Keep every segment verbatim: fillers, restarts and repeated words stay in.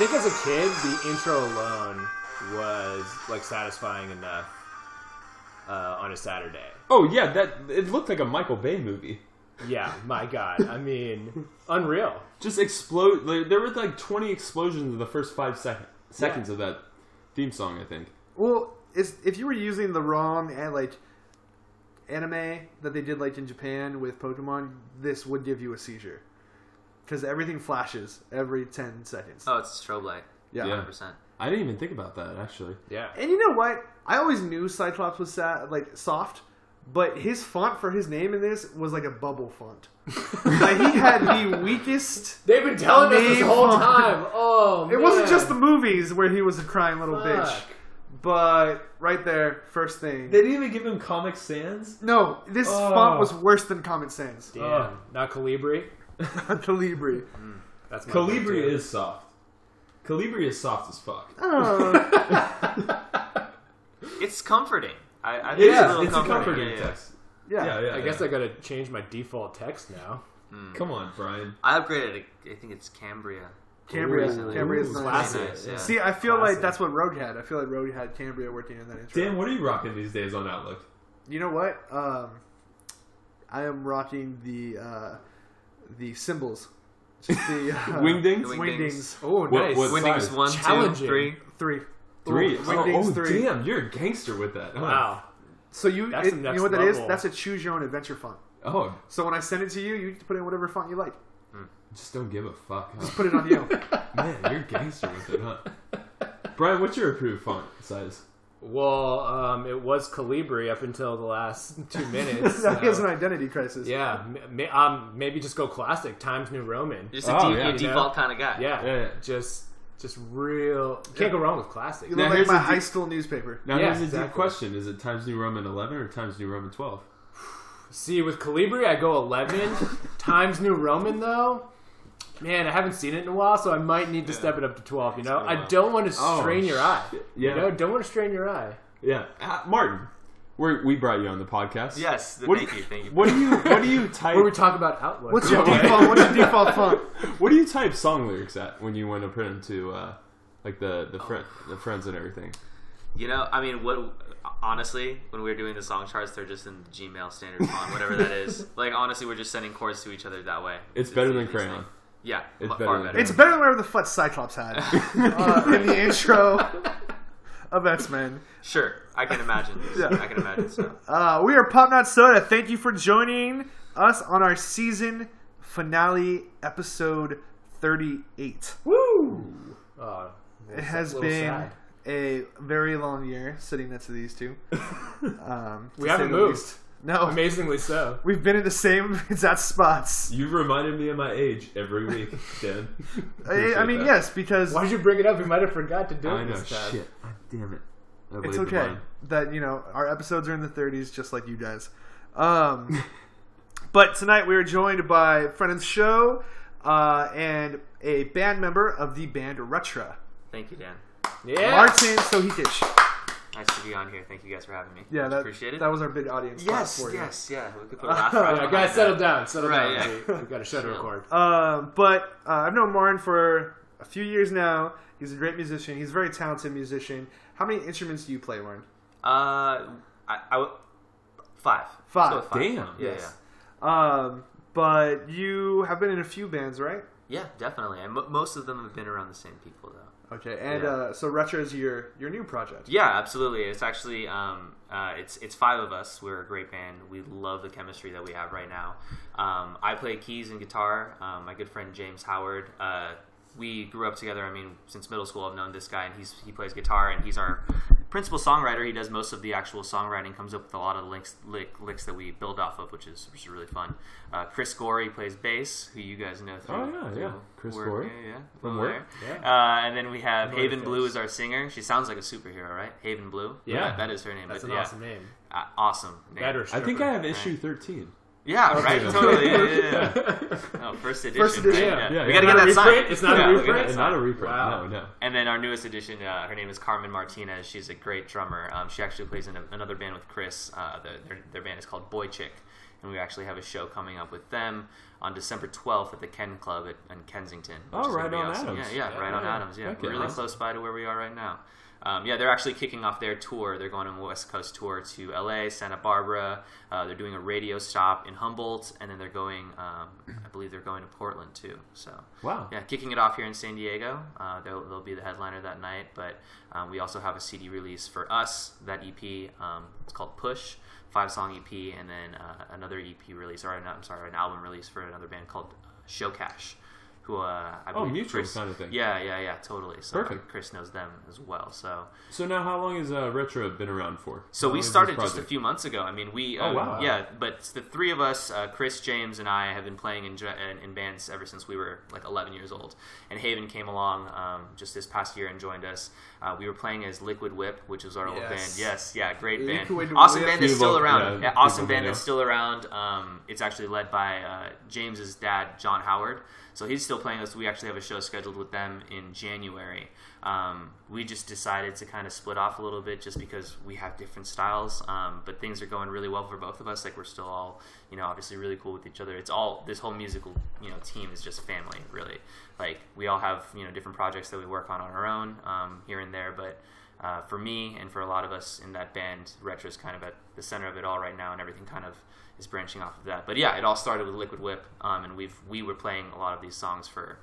think as a kid, the intro alone was like satisfying enough uh, on a Saturday. Oh yeah, that it looked like a Michael Bay movie. Yeah, my God. I mean, unreal. Just explode. Like, there were like twenty explosions in the first five sec- seconds yeah. of that theme song, I think. Well, is, if you were using the wrong and like anime that they did like in Japan with Pokemon, this would give you a seizure. Because everything flashes every ten seconds. Oh, it's a strobe light. Yeah. one hundred percent. I didn't even think about that, actually. Yeah. And you know what? I always knew Cyclops was sa- like soft, but his font for his name in this was like a bubble font. Like he had the weakest. They've been telling us this whole font. time. Oh, It man. wasn't just the movies where he was a crying little Fuck. bitch. But right there, first thing. They didn't even give him Comic Sans? No, this Oh. font was worse than Comic Sans. Damn. Oh. Not Calibri. Calibri. Mm, that's my Calibri go-to. is soft. Calibri is soft as fuck. Oh. It's comforting. I, I think It it's a is. little It's a comforting. comforting Yeah, yeah. text. Yeah. Yeah, yeah. I guess yeah. I gotta change my default text now. Come on, Brian. I upgraded it. I think it's Cambria. Cambria. Ooh. Cambria's Ooh, nice. classic. Nice, yeah. See, I feel Classic. like that's what Rogue had. I feel like Rogue had Cambria working in that intro. Dan, what are you rocking these days on Outlook? You know what? Um, I am rocking the uh, the symbols. Just the uh, Wingdings? The Wingdings. Oh, What- nice. what Wingdings size? one, two, Challenging. three. Three. Three. Ooh, Oh, Wingdings oh, three. damn, you're a gangster with that. Huh? Wow. So you, That's it, the you next know what that is? level. That's a choose your own adventure font. Oh, So when I send it to you, you get to put in whatever font you like. just don't give a fuck. Huh? Just put it on you. Man, you're a gangster with it, huh? Brian, what's your approved font size? Well, um, it was Calibri up until the last two minutes. Now he has so- an identity crisis. Yeah, m- m- um, maybe just go classic Times New Roman. You're just a Oh, de- yeah. a You default know? kind of guy. Yeah, Yeah, yeah. just just real. Can't go wrong with classic. You Now look like here's my a high deep- school newspaper. Now, Yeah, here's a deep exactly. question. Is it Times New Roman eleven or Times New Roman twelve? See, with Calibri, I go eleven. Times New Roman, though, man, I haven't seen it in a while, so I might need to step it up to twelve. You know, been a I while. don't want to Oh, strain your eye. shit. Yeah. You know, don't want to strain your eye. Yeah. Uh, Martin, we're, we brought you on the podcast. Yes. What thank do you. Thank you. What do you What do you type? Where we talk about Outlook. What's your Okay. default? What's your default font? What do you type song lyrics at when you want to put them to uh, like the the, friend, the friends and everything? You know, I mean, what? Honestly, when we were doing the song charts, they're just in the Gmail standard font, whatever that is. Like, honestly, we're just sending chords to each other that way. It's better the than easiest Crayon. thing. Yeah, It's far better than better. It's better than whatever the fuck Cyclops had uh, in the intro of X-Men. Sure, I can imagine. Yeah. I can imagine. So. Uh, we are Pop Not Soda. Thank you for joining us on our season finale, episode thirty-eight. Woo! Uh, It has little been sad. a very long year sitting next to these two. Um, We to haven't say the moved. least. No, Amazingly so. we've been in the same exact spots. You reminded me of my age every week, Dan. I, I mean, that. yes, because Why did you bring it up? We might have forgot to do I it know. this time. Shit. Ah, damn it. I it's laid the okay line. that you know our episodes are in the thirties, just like you guys. Um, but tonight we are joined by a friend of the show uh, and a band member of the band Retra, Thank you, Dan. Yeah. Martin Sohikic. Nice to be on here. Thank you guys for having me. Yeah, Much that appreciated. that was our big audience. clap yes, for you. yes, yeah. We could put a laugh right Yeah, behind guys, that. settle down. Settle Right, down. yeah. We, we've got a show to Chill. record. Um, but uh, I've known Martin for a few years now. He's a great musician. He's a very talented musician. How many instruments do you play, Martin? Uh, I, I w- five. Five. Let's go with Damn. Yeah, Yes. Um, but you have been in a few bands, right? yeah, yeah, definitely. And m- most of them have been around the same people, though. Okay, and Yeah. uh, so Retro is your your new project. Yeah, absolutely. It's actually um, uh, it's it's five of us. We're a great band. We love the chemistry that we have right now. Um, I play keys and guitar. Um, my good friend James Howard. Uh, we grew up together. I mean, since middle school, I've known this guy, and he's he plays guitar, and he's our principal songwriter. He does most of the actual songwriting. Comes up with a lot of the links, lick, licks that we build off of, which is which is really fun. Uh, Chris Gorey plays bass, who you guys know through. Oh, yeah, through yeah. Chris work. Gorey. Yeah, yeah. From Over work. there. Yeah. Uh, and then we have Know her Haven face. Blue is our singer. She sounds like a superhero, right? Haven Blue. Yeah. That- that is her name. That's but an yeah. awesome name. Uh, awesome. Name. Better. I think I have Right. issue thirteen. Yeah, right. then. Totally. Yeah, yeah, yeah. Oh, first edition. First edition, right? yeah. We Yeah, gotta yeah. get Not a that signed. reprint? It's not a Yeah, we reprint? gotta It's sign. not a reprint. Wow. No, no. And then our newest addition, uh, her name is Carmen Martinez. She's a great drummer. Um, she actually plays in a, another band with Chris. Uh, the, their, their band is called Boy Chick. and we actually have a show coming up with them on December twelfth at the Ken Club at, in Kensington. which Oh, is gonna right be on awesome. Adams. Yeah, yeah, Yeah, right on yeah. Adams. Yeah, Okay, really awesome. close by to where we are right now. Um, yeah, they're actually kicking off their tour. They're going on a West Coast tour to L A, Santa Barbara. Uh, they're doing a radio stop in Humboldt, and then they're going. Um, I believe they're going to Portland too. So Wow. yeah, kicking it off here in San Diego. Uh, they'll, they'll be the headliner that night. But um, we also have a C D release for us. That E P, um, it's called Push, five song E P, and then uh, another E P release, or an, I'm sorry, an album release for another band called Showcash, who uh, I Oh, believe mutual Chris, kind of thing. Yeah, yeah, yeah, totally. So Perfect. Chris knows them as well. So So now, how long has uh, Retro been around for? so How we long is this started just a project? few months ago. I mean, we Oh, uh, wow. yeah, but the three of us, uh, Chris, James, and I, have been playing in, in in bands ever since we were like eleven years old. And Haven came along um, just this past year and joined us. Uh, we were playing as Liquid Whip, which was our old Yes. band. Yes, yeah, great band. Liquid Awesome Whip. band that's People- still around. yeah, Yeah, awesome people band know. that's still around. Um, it's actually led by uh, James's dad, John Howard. So he's still playing us. We actually have a show scheduled with them in January. Um, we just decided to kind of split off a little bit just because we have different styles. Um, but things are going really well for both of us. Like we're still all, you know, obviously really cool with each other. It's all, this whole musical, you know, team is just family, really. Like we all have, you know, different projects that we work on on our own um, here and there. But uh, for me and for a lot of us in that band, Retro is kind of at the center of it all right now, and everything kind of is branching off of that. But yeah, it all started with Liquid Whip, um, and we've we were playing a lot of these songs for.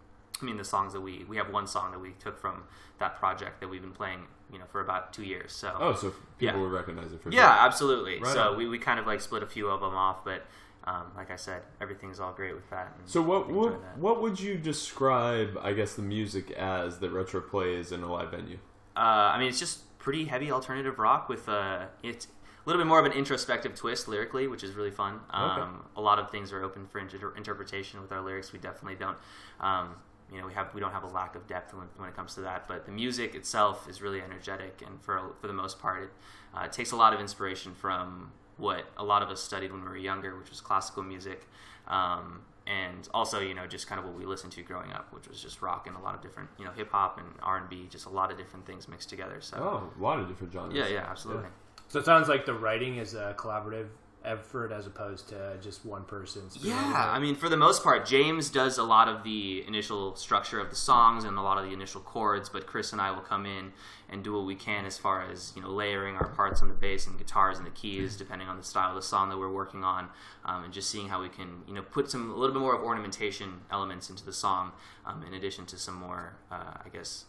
I mean, the songs that we we have one song that we took from that project that we've been playing, you know, for about two years. So Oh, so people Yeah. will recognize it for yeah, sure. absolutely. Right so on. we, we kind of like split a few of them off, but um, like I said, everything's all great with that. and So what we what, enjoy that. what would you describe, I guess, the music as that Retro plays in a live venue? Uh, I mean, it's just pretty heavy alternative rock with uh, it's a little bit more of an introspective twist lyrically, which is really fun. Um, Okay. A lot of things are open for inter- interpretation with our lyrics. We definitely don't. Um, you know, we have we don't have a lack of depth when, when it comes to that. But the music itself is really energetic, and for for the most part, it, uh, it takes a lot of inspiration from what a lot of us studied when we were younger, which was classical music. Um, and also, you know, just kind of what we listened to growing up, which was just rock and a lot of different, you know, hip hop and R and B, just a lot of different things mixed together. So, Oh, a lot of different genres. yeah, yeah, absolutely. So it sounds like the writing is a collaborative effort as opposed to just one person. Yeah, I mean, for the most part, James does a lot of the initial structure of the songs and a lot of the initial chords, but Chris and I will come in and do what we can as far as, you know, layering our parts on the bass and guitars and the keys, depending on the style of the song that we're working on, um, and just seeing how we can, you know, put some a little bit more of ornamentation elements into the song, um, in addition to some more, uh, I guess,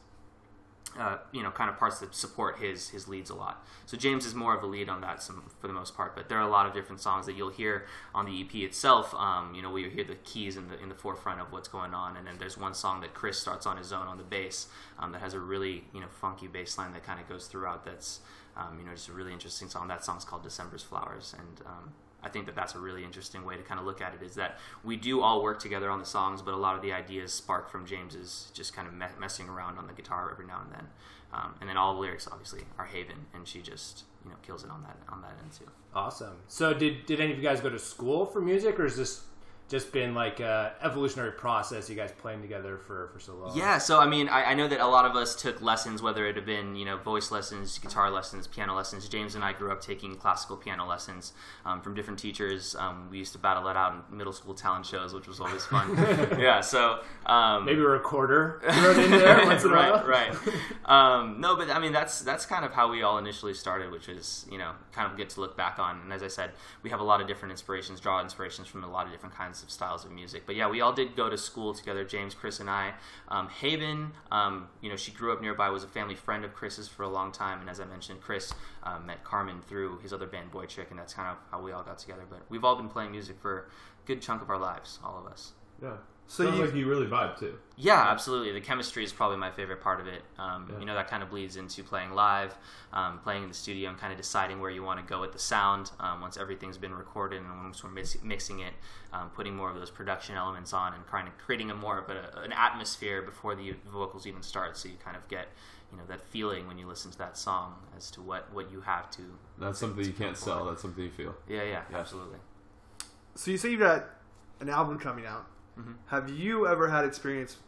Uh, you know, kind of parts that support his his leads a lot. So James is more of a lead on that some, for the most part, but there are a lot of different songs that you'll hear on the E P itself. Um, you know, where you hear the keys in the in the forefront of what's going on, and then there's one song that Chris starts on his own on the bass um, that has a really, you know, funky bass line that kind of goes throughout. That's um, you know, just a really interesting song. That song's called December's Flowers, and um, I think that that's a really interesting way to kind of look at it, is that we do all work together on the songs, but a lot of the ideas spark from James's just kind of me- messing around on the guitar every now and then. Um, and then all the lyrics obviously are Haven, and she just, you know, kills it on that on that end too. Awesome. So did did any of you guys go to school for music, or is this just been like a evolutionary process, you guys playing together for, for so long? Yeah, so I mean, I, I know that a lot of us took lessons, whether it had been, you know, voice lessons, guitar lessons, piano lessons. James and I grew up taking classical piano lessons um, from different teachers. Um, we used to battle it out in middle school talent shows, which was always fun. yeah, so um, Maybe a recorder thrown in there once in a right, while. right. Um, no, but I mean, that's that's kind of how we all initially started, which is, you know, kind of good to look back on. And as I said, we have a lot of different inspirations, draw inspirations from a lot of different kinds of styles of music. But yeah, we all did go to school together, James, Chris, and I. Um, Haven, um, you know, she grew up nearby, was a family friend of Chris's for a long time. And as I mentioned, Chris uh, met Carmen through his other band, Boy Chick, and that's kind of how we all got together. But we've all been playing music for a good chunk of our lives, all of us. Yeah. So Sounds you- like you really vibe too. Yeah, absolutely. The chemistry is probably my favorite part of it. Um, Yeah. You know, that kind of bleeds into playing live, um, playing in the studio, and kind of deciding where you want to go with the sound um, once everything's been recorded, and once we're mix- mixing it, um, putting more of those production elements on, and kind of creating a more of a, an atmosphere before the vocals even start, so you kind of get, you know, that feeling when you listen to that song as to what, what you have to. That's something you can't forward. sell. That's something you feel. Yeah, yeah, Yeah. absolutely. So you say you've got an album coming out. Mhm. Have you ever had experience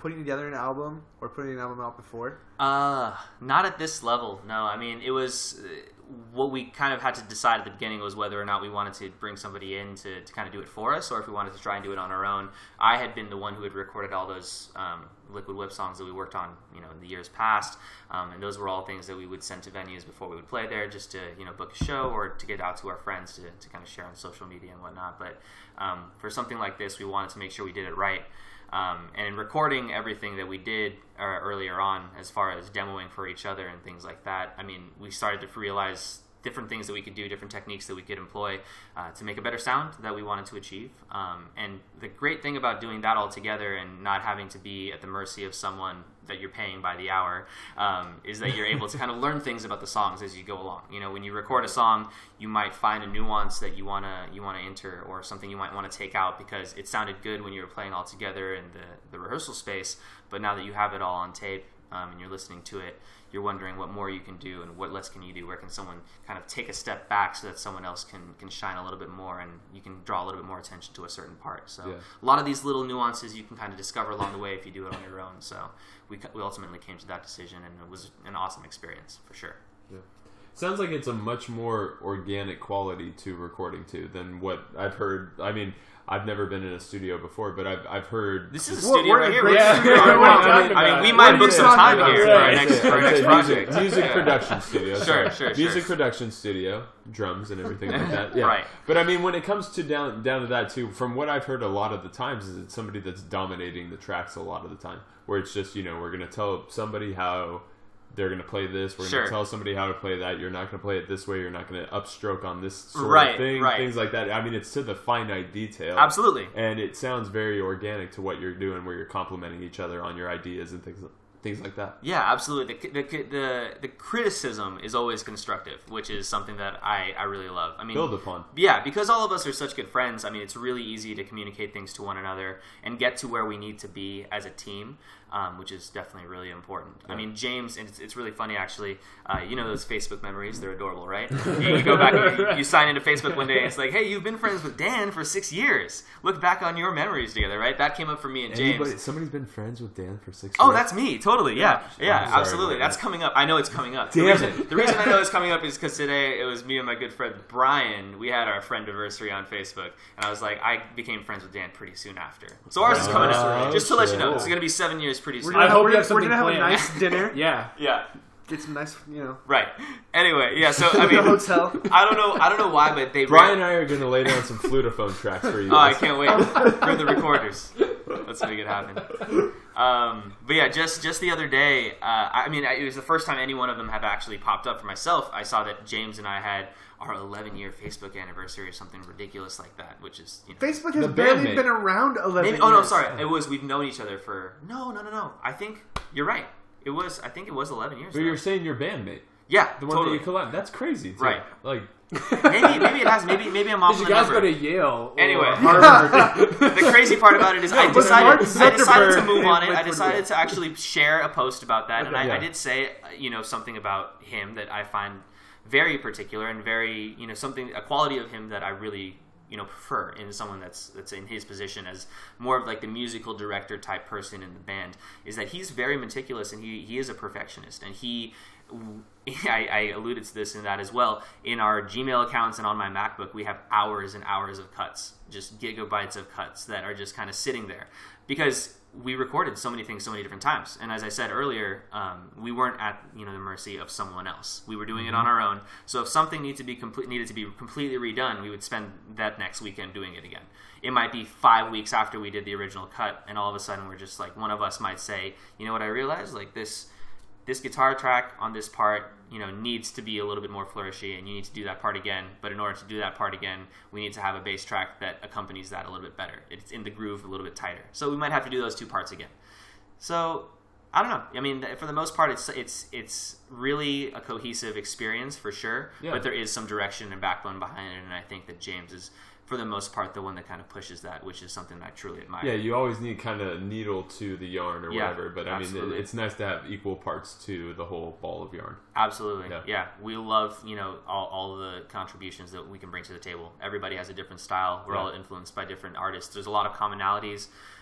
putting together an album or putting an album out before? Uh, not at this level. No, I mean it was uh, what we kind of had to decide at the beginning was whether or not we wanted to bring somebody in to, to kind of do it for us, or if we wanted to try and do it on our own. I had been the one who had recorded all those um, Liquid Whip songs that we worked on, you know, in the years past, um, and those were all things that we would send to venues before we would play there, just to you know book a show or to get out to our friends to to kind of share on social media and whatnot. But um, for something like this, we wanted to make sure we did it right. Um, and in recording everything that we did uh, earlier on, as far as demoing for each other and things like that, I mean, we started to realize different things that we could do, different techniques that we could employ uh, to make a better sound that we wanted to achieve. Um, and the great thing about doing that all together and not having to be at the mercy of someone that you're paying by the hour um, is that you're able to kind of learn things about the songs as you go along. You know, when you record a song, you might find a nuance that you wanna you wanna enter, or something you might want to take out because it sounded good when you were playing all together in the, the rehearsal space. But now that you have it all on tape um, and you're listening to it, you're wondering what more you can do and what less can you do. Where can someone kind of take a step back so that someone else can, can shine a little bit more and you can draw a little bit more attention to a certain part. So Yeah. a lot of these little nuances you can kind of discover along the way if you do it on your own. So we we ultimately came to that decision, and it was an awesome experience for sure. Yeah. Sounds like it's a much more organic quality to recording too than what I've heard. I mean, I've never been in a studio before, but I've I've heard This is a We're- studio we're right in a here. great right? studio. I mean, What are you I talking mean, about? we What might are book you some talking time about? here for Yeah, our I'd next, say- for our I'd next say project. Music, music Yeah. production studio. Sure, sorry. sure, Music sure. production studio, drums and everything like that. Yeah. Right. But I mean, when it comes to down down to that too, from what I've heard a lot of the times, is it's somebody that's dominating the tracks a lot of the time. Where it's just, you know, we're gonna tell somebody how they're going to play this. We're Sure. going to tell somebody how to play that. You're not going to play it this way. You're not going to upstroke on this sort Right, of thing. right. Things like that. I mean, it's to the finite detail. Absolutely. And it sounds very organic to what you're doing, where you're complimenting each other on your ideas and things things like that. Yeah, absolutely. The, the the the criticism is always constructive, which is something that I, I really love. I mean, Build upon. yeah, because all of us are such good friends. I mean, it's really easy to communicate things to one another and get to where we need to be as a team, um, which is definitely really important. I mean, James, and it's, it's really funny actually. Uh, you know those Facebook memories? They're adorable, right? you, you go back, and you, you sign into Facebook one day, and it's like, hey, you've been friends with Dan for six years. Look back on your memories together, right? That came up for me and James. Anybody, somebody's been friends with Dan for six Oh, years. that's me, totally. Yeah, yeah, I'm sorry absolutely. about That's that. coming up. I know it's coming up. Damn the reason, it. the reason I know it's coming up is because today it was me and my good friend Brian. We had our friend anniversary on Facebook, and I was like, I became friends with Dan pretty soon after. So ours is coming up. Oh, Just to let you shit. know, it's going to be seven years pretty We're soon. gonna, I hope we're, you have we're something gonna have a planned. nice dinner. Yeah. Yeah, Get some nice, you know, right. Anyway, yeah. So I in a mean, hotel. I don't know. I don't know why, but they Brian ran- and I are going to lay down some flutophone tracks for you Oh, I guys. can't wait for the recorders. Let's make it happen. Um, but yeah, just just the other day, uh, I mean, it was the first time any one of them have actually popped up for myself. I saw that James and I had our eleven year Facebook anniversary or something ridiculous like that, which is you know, Facebook has The barely bandmate. been around eleven maybe. Oh no, years. sorry, it was we've known each other for no, no, no, no. I think you're right. It was. I think it was eleven years. But ago. you're saying your bandmate. Yeah, The one totally. that you collab. That's crazy, too. Right. Like, maybe maybe it has. Maybe maybe I'm off Did the you guys number. go to Yale? Or Anyway. Harvard? The crazy part about it is I but decided Mark I decided to Zuckerberg move on it. I Liquid decided Whip. to actually share a post about that, and I, Yeah. I did say uh, you know something about him that I find very particular and very you know something a quality of him that I really you know prefer in someone that's that's in his position as more of like the musical director type person in the band is that he's very meticulous and he he is a perfectionist and he. I, I alluded to this and that as well. In our Gmail accounts and on my MacBook, we have hours and hours of cuts, just gigabytes of cuts that are just kind of sitting there because we recorded so many things so many different times. And as I said earlier, um, we weren't at you know the mercy of someone else. We were doing it on our own. So if something needed to be complete, needed to be completely redone, we would spend that next weekend doing it again. It might be five weeks after we did the original cut, and all of a sudden we're just like one of us might say, you know what I realized, like this. This guitar track on this part, you know, needs to be a little bit more flourishy, and you need to do that part again. But in order to do that part again, we need to have a bass track that accompanies that a little bit better. It's in the groove a little bit tighter. So we might have to do those two parts again. So I don't know. I mean, for the most part, it's it's it's really a cohesive experience for sure. Yeah. But there is some direction and backbone behind it, and I think that James is, for the most part, the one that kind of pushes that, which is something that I truly admire. yeah, you always need kind of needle to the yarn or Yeah, whatever. But, I mean, absolutely. it, it's nice to have equal parts to the whole ball of yarn. Absolutely. Yeah. Yeah. We love, you know, all, all the contributions that we can bring to the table. Everybody has a different style. We're Yeah. all influenced by different artists. There's a lot of commonalities.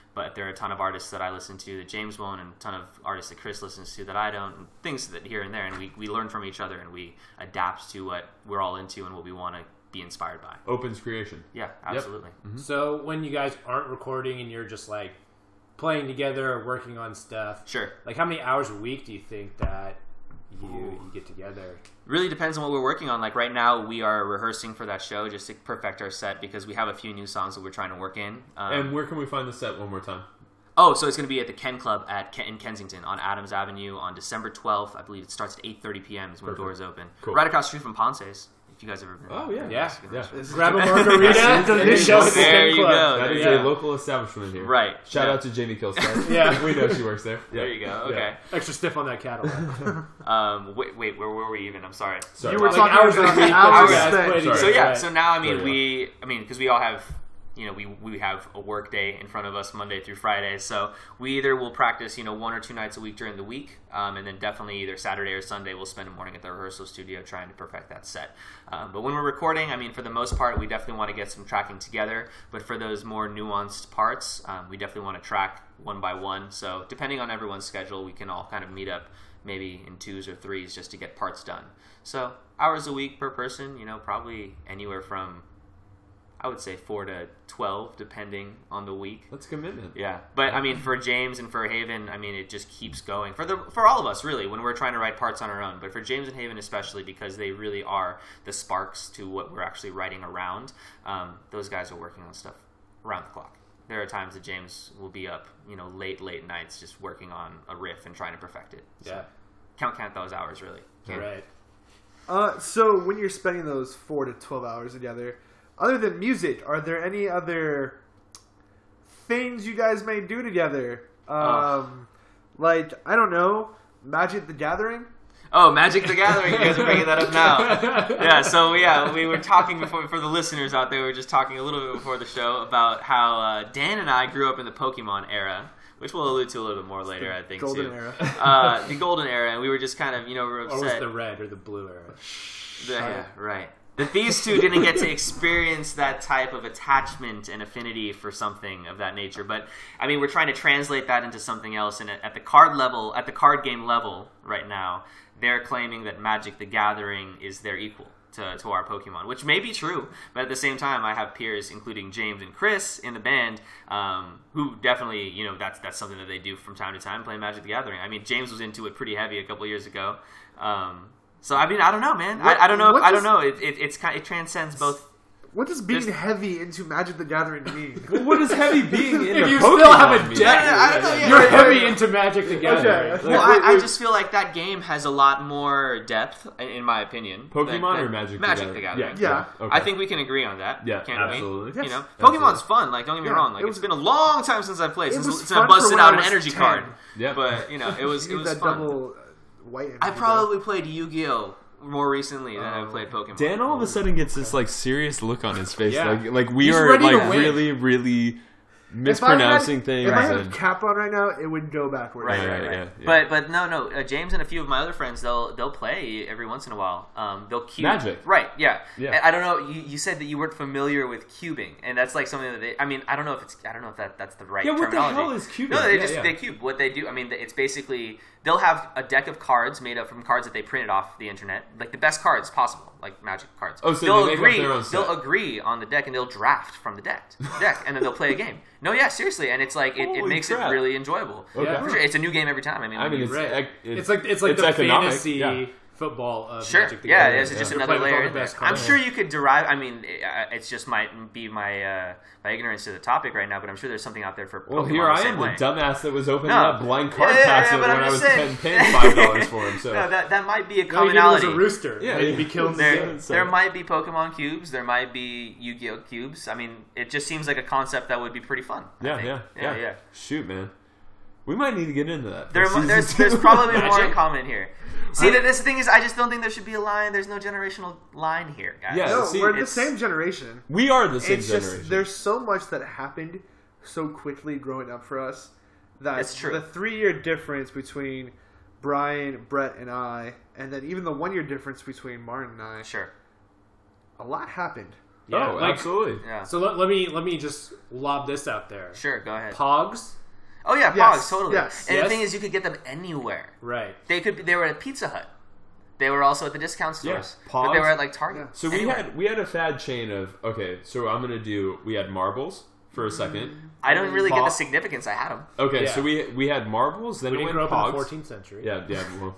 but there are a ton of artists that I listen to that James won't, and a ton of artists that Chris listens to that I don't, and things that here and there, and we, we learn from each other and we adapt to what we're all into and what we want to be inspired by. Opens creation. Yeah, absolutely. Yep. Mm-hmm. So when you guys aren't recording and you're just like playing together or working on stuff, Sure. like how many hours a week do you think that you you get together? Really depends on what we're working on. Like right now, we are rehearsing for that show just to perfect our set because we have a few new songs that we're trying to work in. Um, And where can we find the set one more time? oh, so it's going to be at the Ken Club at Ken, in Kensington on Adams Avenue on December twelfth. I believe it starts at eight thirty p.m. is when Perfect. doors open. Cool. Right across the street from Ponce's. If you guys ever been Oh, yeah. Yeah. Yeah. Grab a margarita and delicious. show us the There Ken you Club. go. That is Yeah. a local establishment here. Right. Shout Yeah. out to Jamie Kilstead. Yeah. We know she works there. Yeah. There you go. Okay. Extra stiff on that Cadillac. Um, wait, wait, where were we even? I'm sorry. Sorry. You were Like talking hours about a week, hours you guys spent. play Sorry. So together, yeah, right? so now I mean Sorry, we, I mean because we all have, you know, we we have a work day in front of us Monday through Friday. So we either will practice, you know, one or two nights a week during the week, um, and then definitely either Saturday or Sunday we'll spend a morning at the rehearsal studio trying to perfect that set. Um, but when we're recording, I mean, for the most part, we definitely want to get some tracking together. But for those more nuanced parts, um, we definitely want to track one by one. So depending on everyone's schedule, we can all kind of meet up maybe in twos or threes just to get parts done. So hours a week per person, you know, probably anywhere from, I would say four to twelve, depending on the week. That's commitment. Yeah, but I mean, for James and for Haven, I mean, it just keeps going for the for all of us really when we're trying to write parts on our own. But for James and Haven especially, because they really are the sparks to what we're actually writing around. Um, those guys are working on stuff around the clock. There are times that James will be up, you know, late late nights just working on a riff and trying to perfect it. So Yeah. count count those hours really. Can't- Right. Uh, so when you're spending those four to twelve hours together, other than music, are there any other things you guys may do together? Um, like I don't know, Magic the Gathering. Oh, Magic the Gathering! You guys are bringing that up now. Yeah, so yeah, we were talking before for the listeners out there. We were just talking a little bit before the show about how uh, Dan and I grew up in the Pokemon era, which we'll allude to a little bit more later, I think. Golden too. era. uh, the golden era, and we were just kind of, you know, we were Or was upset. it the red or the blue era? The- yeah, right. That these two didn't get to experience that type of attachment and affinity for something of that nature. But I mean, we're trying to translate that into something else. And at at the card level, at the card game level, right now, they're claiming that Magic the Gathering is their equal to, to our Pokemon, which may be true. But at the same time, I have peers, including James and Chris, in the band, um, who definitely, you know, that's that's something that they do from time to time, playing Magic the Gathering. I mean, James was into it pretty heavy a couple years ago. Um, so I mean, I don't know, man. What- I, I don't know. what I don't does- know. It, it it's kind. It transcends both. What does being There's- heavy into Magic the Gathering mean? Well, what does heavy being in If a you Pokemon still have a mean? deck, Yeah, I don't know, yeah. you're Yeah. heavy into Magic the Gathering. Okay. Like, Well, wait, I, I wait. just feel like that game has a lot more depth, in, in my opinion. Pokemon than- or than Magic? Magic the the Gathering? Gathering. Yeah. Okay. I think we can agree on that. Yeah, can't absolutely. we? You know, Yes. Pokemon's fun. Like, don't get me Yeah, wrong. Like, it it's was- been a long time since I've played. It Since, was since fun I for busted when out I an was energy ten. card. Yeah. But you know, it was You it need was that fun. double white. I energy probably played Yu-Gi-Oh more recently than Oh. I played Pokemon. Dan all of a sudden gets this like serious look on his face, Yeah. like like we He's are ready to like win. really really If I had- mispronouncing things. If I had a and, cap on right now, it would go backwards. Right, Yeah, right, right. yeah, yeah. But but no, no. Uh, James and a few of my other friends, they'll they'll play every once in a while. Um, they'll cube. Magic. Right? Yeah. Yeah. I, I don't know. You, you said that you weren't familiar with cubing, and that's like something that they. I mean, I don't know if it's. I don't know if that that's the right. Yeah, what the terminology. hell is cubing? No, they Yeah, just yeah. they cube. What they do. I mean, it's basically they'll have a deck of cards made up from cards that they printed off the internet, like the best cards possible, like Magic cards. Oh, so they'll they make up agree. their own set. They'll agree on the deck, and they'll draft from the deck, deck, and then they'll play a game. No, yeah, seriously, and it's like it, it Holy makes crap. it really enjoyable. Okay. Yeah. For sure. It's a new game every time. I mean, I when mean, you- it's, Right. ec- it's, It's like it's like it's the economic, fantasy yeah. football of Sure. Magic the Yeah, Gathering. it's just You're another playing with all layer. the in there. best I'm cards. sure you could derive. I mean, it it's just might be my uh, my ignorance to the topic right now, but I'm sure there's something out there for. Well, Pokemon here the I same am, way. the dumbass that was opening No. up blind card Yeah, yeah, packs yeah, when but I'm I just was saying. paying five dollars for them. So No, that that might be a No, you knew it was commonality. a rooster. Yeah, Yeah, yeah. be killed. There, So- there might be Pokemon cubes. There might be Yu-Gi-Oh cubes. I mean, it just seems like a concept that would be pretty fun. I yeah, think. yeah, yeah, yeah. Shoot, man, we might need to get into that. for There, season there's, two. there's probably more in Magic? common here. See, that this thing is, I just don't think there should be a line. There's no generational line here, guys. Yeah, No, see, we're the it's- same generation. we are the same It's generation. just there's so much that happened so quickly growing up for us that That's true. the three year difference between Brian, Brett, and I, and then even the one year difference between Martin and I, Sure. a lot happened. Yeah, oh, like- absolutely. Yeah. So let, let me let me just lob this out there. Sure, go ahead. Pogs, Oh yeah, Yes, Pogs, totally. yes, and yes. the thing is, you could get them anywhere. right? They could. They were at Pizza Hut. They were also at the discount stores. Yeah, But they Pogs. were at like Target. Yeah. So we Anywhere. had we had a fad chain of okay. So I'm gonna do. We had marbles for a second. I don't really get the Pog. significance. I had them. Okay, Yeah. so we we had marbles. Then We it didn't went grow up in Pogs. the fourteenth century. Yeah, yeah. Well,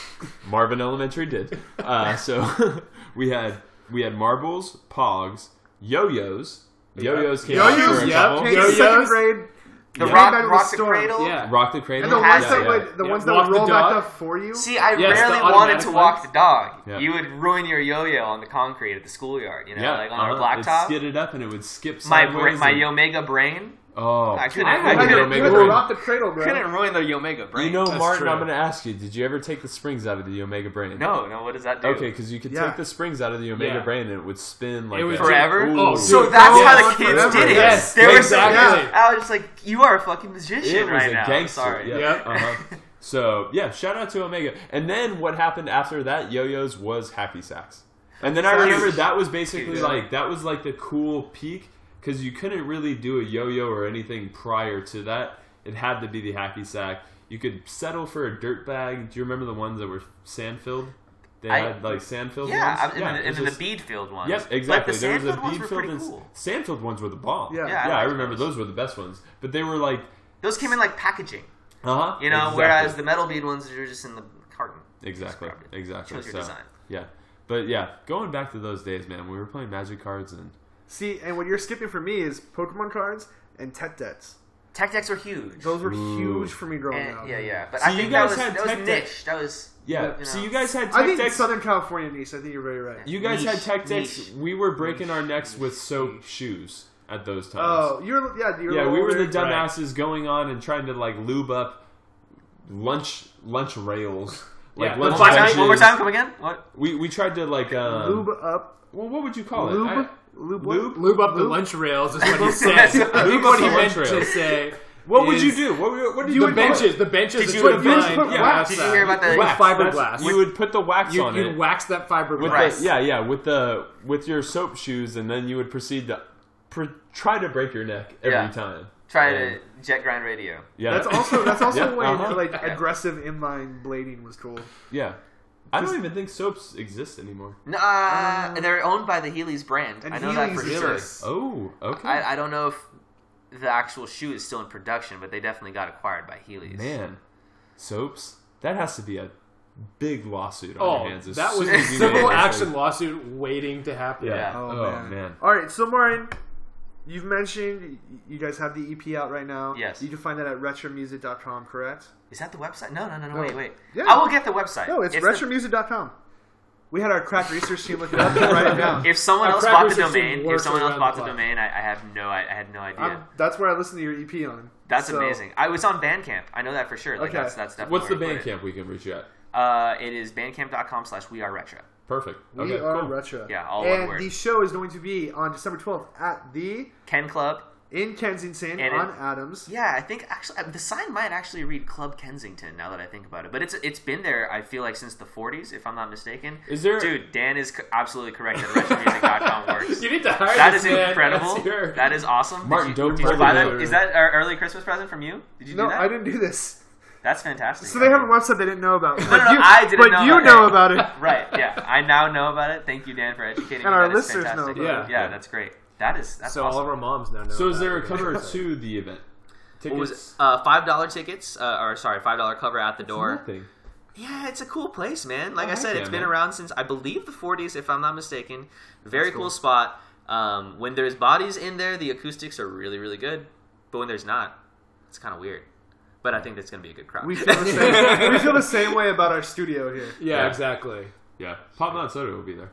Marvin Elementary did. Uh, so we had we had marbles, Pogs, yo-yos. Yo-yos came out Yo-yos, for a yeah. couple. Okay, Yo-yos. second grade. The Yeah. rock, Back to the rock the store. cradle. Yeah. Rock the Cradle. And the Has ones to, that yeah, would, the Yeah, ones that walk would the roll back dog. up for you. See, I Yes, rarely the wanted automatic to walk ones. the dog. Yeah. You would ruin your yo-yo on the concrete at the schoolyard. You know, Yeah, like on uh-huh. our It'd blacktop. skid it up and it would skip My bra- sideways. my and- Yomega brain. Oh, I couldn't. I I had You a had couldn't, to, Omega you had to brain. rock the cradle, bro. couldn't ruin the Yomega brain. You know, That's Martin, true. I'm going to ask you, did you ever take the springs out of the Omega brain? No, no. What does that do? Okay, because you could Yeah. take the springs out of the Omega Yeah. brain and it would spin like It would a- Forever? Ooh. Oh, So dude, that's yes, how the kids forever. did it. Yes, They were exactly. so, I was just like, you are a fucking magician It was right a now. gangster. Sorry. Yeah. Yep. Uh-huh. So yeah, shout out to Omega. And then what happened after that? Yo-yos was hacky sacks. And then I Huge. remember that was basically Huge. like that was like the cool peak because you couldn't really do a yo-yo or anything prior to that. It had to be the hacky sack. You could settle for a dirt bag. Do you remember the ones that were sand filled? They I- had like sand filled Yeah, ones. I- and, yeah, then, it and was then the just- bead filled ones. Yep, exactly. Like the there was a sand-filled ones bead were filled pretty and cool. sand filled ones were the bomb. Yeah. Yeah, yeah, I I like remember those. those were the best ones. But they were like, Those came in like packaging, uh huh. you know, whereas the metal bead ones were just in the carton. Exactly. Just grabbed it. Exactly. Chose your So, design. yeah. But yeah, going back to those days, man, we were playing Magic cards and See, and what you're skipping for me is Pokemon cards and Tech Decks. Tech decks were huge. Those were Ooh. huge for me growing And- up. yeah, yeah. But See, I you think guys that was, had that was tech deck- niche. That was yeah. you So know. you guys had I tech think decks. Southern California niche. I think you're very right. You guys Niche. had tech decks. Niche. We were breaking our necks with soap Niche. shoes at those times. Oh, you're yeah, you're yeah, we were the older. dumbasses going on and trying to like lube up lunch lunch rails. Like Yeah, lunch One more time. benches. One more time. Come again. What? We we tried to like um, Lube up, well, what would you call lube, it? I- lube, what? Lube? Lube up the Lube? lunch rails is what he said. Lube I up think what the he lunch meant to rails. say. what would is you do? What, would- what did You you The would do? benches, the benches Did that you would put- you just find put yeah, wax? Did you hear about the Wax, fiberglass? that's- You would put the wax You, on you it. wax that fiberglass. With Right. the, yeah, yeah, with the with your soap shoes, and then you would proceed to pr- try to break your neck every Yeah. time. Try And- to jet grind radio. Yeah, That's also that's also Yeah, when uh-huh. like Yeah. aggressive inline blading was cool. yeah. I don't even think soaps exist anymore. No, uh, they're owned by the Heelys brand. And I know that Heelys for is sure. just- Oh, okay. I, I don't know if the actual shoe is still in production, but they definitely got acquired by Heelys. Man, soaps. That has to be a big lawsuit on Oh, your hands. as that was soon a as you civil made it. action lawsuit waiting to happen. Yeah. Yeah. Oh, Oh, man. man. All right, so Martin, you've mentioned you guys have the E P out right now. Yes. You can find that at retromusic dot com, correct? Is that the website? No, no, no, no. No. Wait, wait. Yeah. I will get the website. No, it's, the- retromusic dot com. We had our crack research team look it up and write it down. If someone Our else crack bought the research team domain, if works someone else around bought the the clock. domain, I, I have no, I, I had no idea. Um, that's where I listen to your E P on. that's So- amazing. I was on Bandcamp. I know that for sure. Like Okay. that's that's definitely What's the where I put it. Bandcamp we can reach you at? Uh, it is bandcamp dot com slash we are retro. Perfect. We Okay, are cool. retro. Yeah, all one and word. the show is going to be on December twelfth at the Ken Club. in Kensington And on it- Adams. Yeah, I think actually uh, the sign might actually read Club Kensington. Now that I think about it, but it's it's been there. I feel like since the forties, if I'm not mistaken. Is there- Dude, Dan is co- absolutely correct that retro music dot com works. You need to hire That this is man. incredible. That's your- That is awesome. Martin, did you, don't did you plug buy it that? in. Is that our early Christmas present from you? Did you No, do that? I didn't do this. That's fantastic. So they have a website they didn't know about. no, But no, you, I didn't but know you about know it. about it. Right, yeah. I now know about it. Thank you, Dan, for educating And me. our That is listeners know fantastic. about it. Yeah, Yeah. that's great. That is that's So awesome. all of our moms now know. So is about there a it. cover to the event? What was Tickets? it? Uh, five dollar tickets, uh, or sorry, five dollar cover at the door. Nothing. Yeah, it's a cool place, man. Like Oh, I said, heck it's yeah, been man. around since I believe the forties, if I'm not mistaken. Very That's cool. cool. spot. Um, when there's bodies in there, the acoustics are really, really good. But when there's not, it's kind of weird. But I think that's going to be a good crowd. We feel the same. we feel the same way about our studio here. Yeah, Yeah. exactly. Yeah. Pop Not Soda will be there.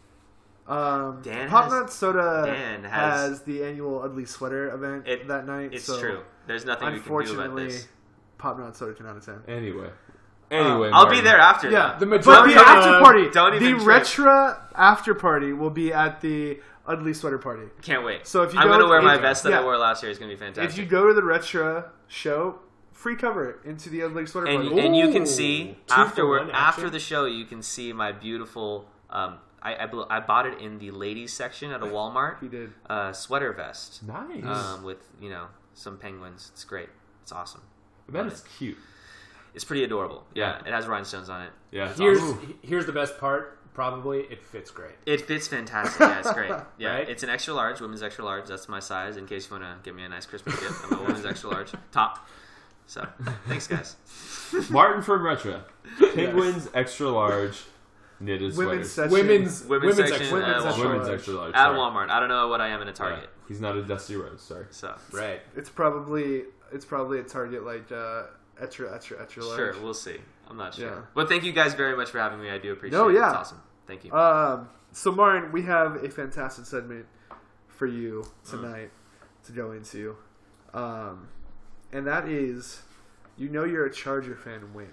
Um, Dan Pop has- Nut Soda Dan has, has- the annual Ugly Sweater event It- that night. it's so true. There's nothing we can do about Unfortunately, this. Pop Nut Soda cannot attend. Anyway. Anyway. I'll be Martin. there after. Yeah, though. The but majority the of after party, Don't the even trip. retro after party will be at the Ugly Sweater party. Can't wait. So if you I'm go gonna to- wear my if- vest that yeah. I wore last year. It's gonna be fantastic. If you go to the retro show, free cover into the Ugly Sweater and, party. and you can Ooh. see Two for afterward one after action. the show, you can see my beautiful uh, Um, I, I, bel- I bought it in the ladies section at a Walmart. He did. Uh, sweater vest. Nice. Um, with, you know, some penguins. It's great. It's awesome. I bet it's cute. It's pretty adorable. Yeah, it has rhinestones on it. Yeah. It's Here's awesome. here's the best part. Probably it fits great. It fits fantastic. Yeah, it's great. Yeah, Right? it's an extra large, women's extra large. That's my size. In case you want to give me a nice Christmas gift, I'm a women's extra large top. So, thanks, guys. Martin from Retro. Penguins extra large knitted Women's sweaters. section. Women's Women's women's section extra at large. Walmart. Women's extra large. At sorry. Walmart. I don't know what I am in a Target. Yeah. He's not a Dusty Rhodes. Sorry. So, Right. It's probably it's probably a Target like uh, extra extra extra large. sure, we'll see. I'm not sure. Yeah. But thank you guys very much for having me. I do appreciate No, it. yeah. It's awesome. Thank you. Um, so Martin, we have a fantastic segment for you tonight to go into, um, and that is, you know, you're a Charger fan when.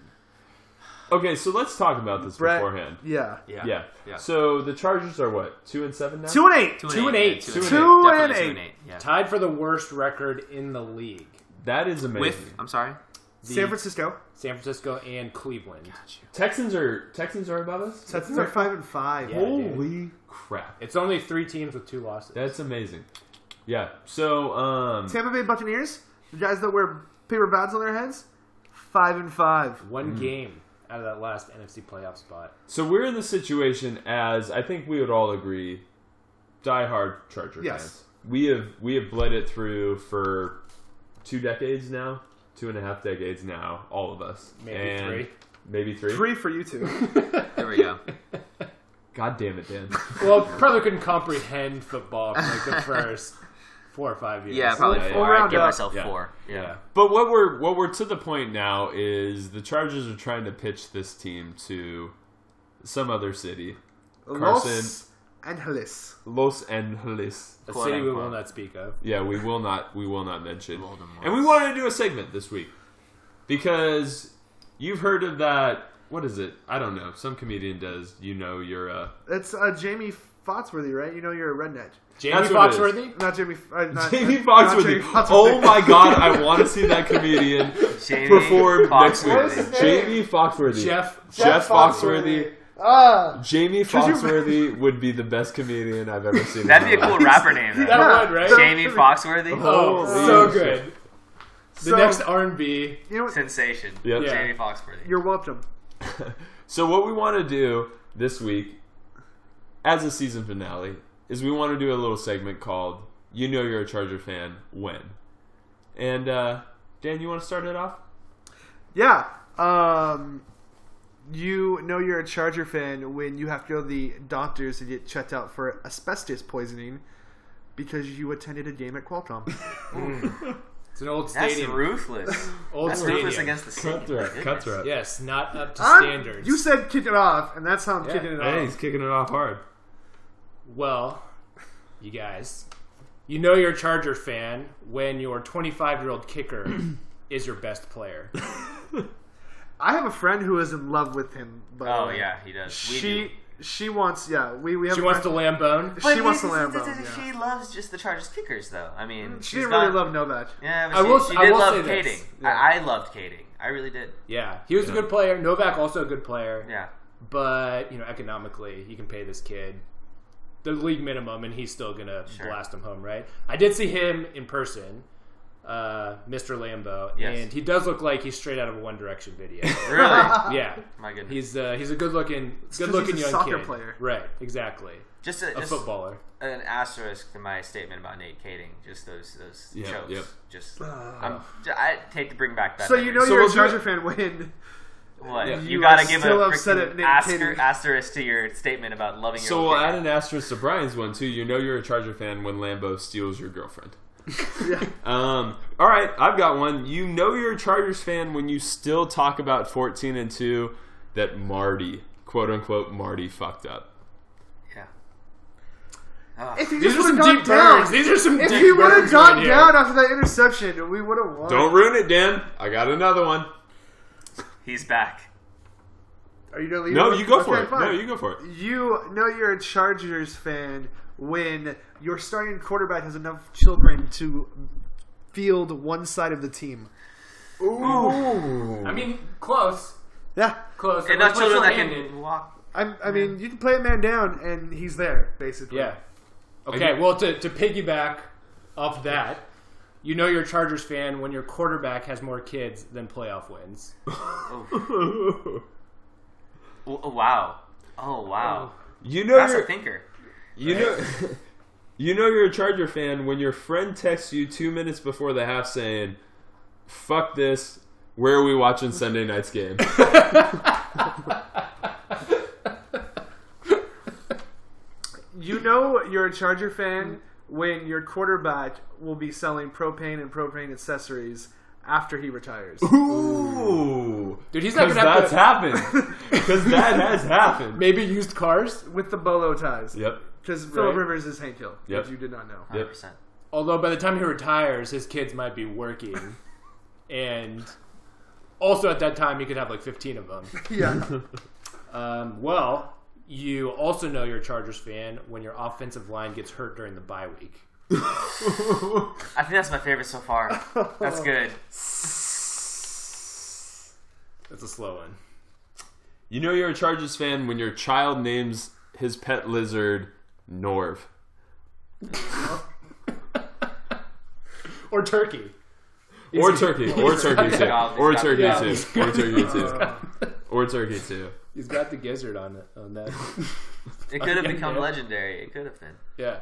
Okay, so let's talk about this Brett, beforehand. Yeah. yeah. Yeah. Yeah. So the Chargers are what? Two and seven now. Two and eight. Two Two and eight. yeah, Two and Two Definitely and two eight. and eight. Yeah. Tied for the worst record in the league. That is amazing. With, I'm sorry? The San Francisco. San Francisco and Cleveland. Texans are Texans are above us. Texans are five and five. Yeah. Holy crap! It's only three teams with two losses. That's amazing. Yeah. So um, Tampa Bay Buccaneers, the guys that wear paper bats on their heads, five and five. One game out of that last N F C playoff spot. so we're in the situation as I think we would all agree, diehard Charger Yes. fans. We have we have bled it through for two decades now, two and a half decades now, all of us. Maybe And three. Maybe three. Three for you two. There we go. God damn it, Dan. Well, probably couldn't comprehend football for like the first four or five years. Yeah, probably Yeah, four. yeah. I'd give Yeah. myself Yeah. four. Yeah. Yeah. But what we're what we're to the point now is the Chargers are trying to pitch this team to some other city, Carson. Los Angeles. Los Angeles. A Quote, city we unquote. will not speak of. Yeah, we will not we will not mention. Voldemort. And we wanted to do a segment this week because you've heard of that. What is it? I don't know. Some comedian does. You know, you're a It's uh, Jamie Foxworthy, right? You know you're a redneck. Jamie That's what it is. Foxworthy? Not Jamie. Uh, not, Jamie not Foxworthy. Jamie Foxworthy. Oh my god, I want to see that comedian Jamie perform next week. Foxworthy. What's his name? Jamie Foxworthy. Jeff. Jeff Foxworthy. Ah, Jamie Should you- Foxworthy would be the best comedian I've ever seen. in That'd my be a cool life. rapper name. Though. That Yeah. would, right? So- Jamie Foxworthy. Oh, Holy so shit. good. The So- next R and B. you know what? Sensation. Yep. Yeah. Jamie Foxworthy. You're welcome. So what we want to do this week, as a season finale, is we want to do a little segment called "You Know You're a Charger Fan When." And uh, Dan, you want to start it off? Yeah. Um, you know you're a Charger fan when you have to go to the doctors to get checked out for asbestos poisoning because you attended a game at Qualcomm. It's an old That's stadium. ruthless. Old That's stadium. ruthless against the city. Cutthroat, Goodness. cutthroat. Yes, not up to I'm- standards. You said kick it off, and that's how I'm Yeah. kicking it Hey, off. he's kicking it off hard. Well, you guys, you know you're a Charger fan when your twenty-five-year-old kicker is your best player. I have a friend who is in love with him. By the Oh way. yeah, he does. We She do. she wants yeah we we have She a wants to friend- lambone. she wants to this- land this- bone. this- Yeah. She loves just the Chargers kickers, though. I mean, She she's didn't got- really love Novak. Yeah, but I she, will- she I did will love say this. Kading. Yeah. I, I loved Kading. I really did. Yeah, he was a good player. Novak also a good player. Yeah. But, you know, economically, you can pay this kid the league minimum, and he's still going to Sure. blast him home, right? I did see him in person, uh, Mister Lambo, Yes. and he does look like he's straight out of a One Direction video. Really? Yeah. My goodness. He's uh, he's a good-looking, 'cause good-looking he's a young soccer kid. player. Right, exactly. just a, A just footballer. an asterisk to my statement about Nate Kading. Just those those Yeah, chokes. yep. Just I'm, I hate to bring back that. So you know memory. you're we'll a do Charger it. fan when What? Yeah. You, You gotta are give still a upset freaking at Nate aster- Kading. asterisk to your statement about loving your So own we'll kicker. add an asterisk to Brian's one too. You know you're a Charger fan when Lambo steals your girlfriend. yeah. Um, all right, I've got one. You know you're a Chargers fan when you still talk about fourteen and two that Marty, quote unquote, Marty fucked up. Yeah. Ah. If he These just are some would've deep gone down, burns. These are some if deep he would have burns gone right here. down after that interception, we would have won. Don't ruin it, Dan. I got another one. He's back. Are you gonna leave? No, it? you go for Okay, it. fine. No, you go for it. You know you're a Chargers fan when your starting quarterback has enough children to field one side of the team. Ooh. I mean, close. Yeah. Close. Enough Let's children that short-handed. can walk. I, I mean, you can play a man down, and he's there, basically. Yeah. Okay, well, to, to piggyback off that, you know you're a Chargers fan when your quarterback has more kids than playoff wins. Oh, oh, wow. Oh, wow. You know That's you're a thinker. you know you know you're a Charger fan when your friend texts you two minutes before the half saying, "Fuck this. Where are we watching Sunday night's game?" You know you're a Charger fan when your quarterback will be selling propane and propane accessories after he retires. Ooh, Dude, he's not because gonna have that's to, happened. Because that has happened. maybe used cars. With the bolo ties. Yep. Because Phillip Right. Rivers is Hank Hill, Yep. which you did not know. one hundred percent. Although by the time he retires, his kids might be working, and also at that time he could have like fifteen of them. Yeah. Um, well, you also know you're a Chargers fan when your offensive line gets hurt during the bye week. I think that's my favorite so far. That's good. That's a slow one. You know you're a Chargers fan when your child names his pet lizard Norv. Or turkey. Or turkey. Or turkey too. Yeah. Or turkey Yeah. too. Or turkey too. Or turkey too. He's got the gizzard on it, on that. It could have Yeah. become legendary. It could have been. Yeah.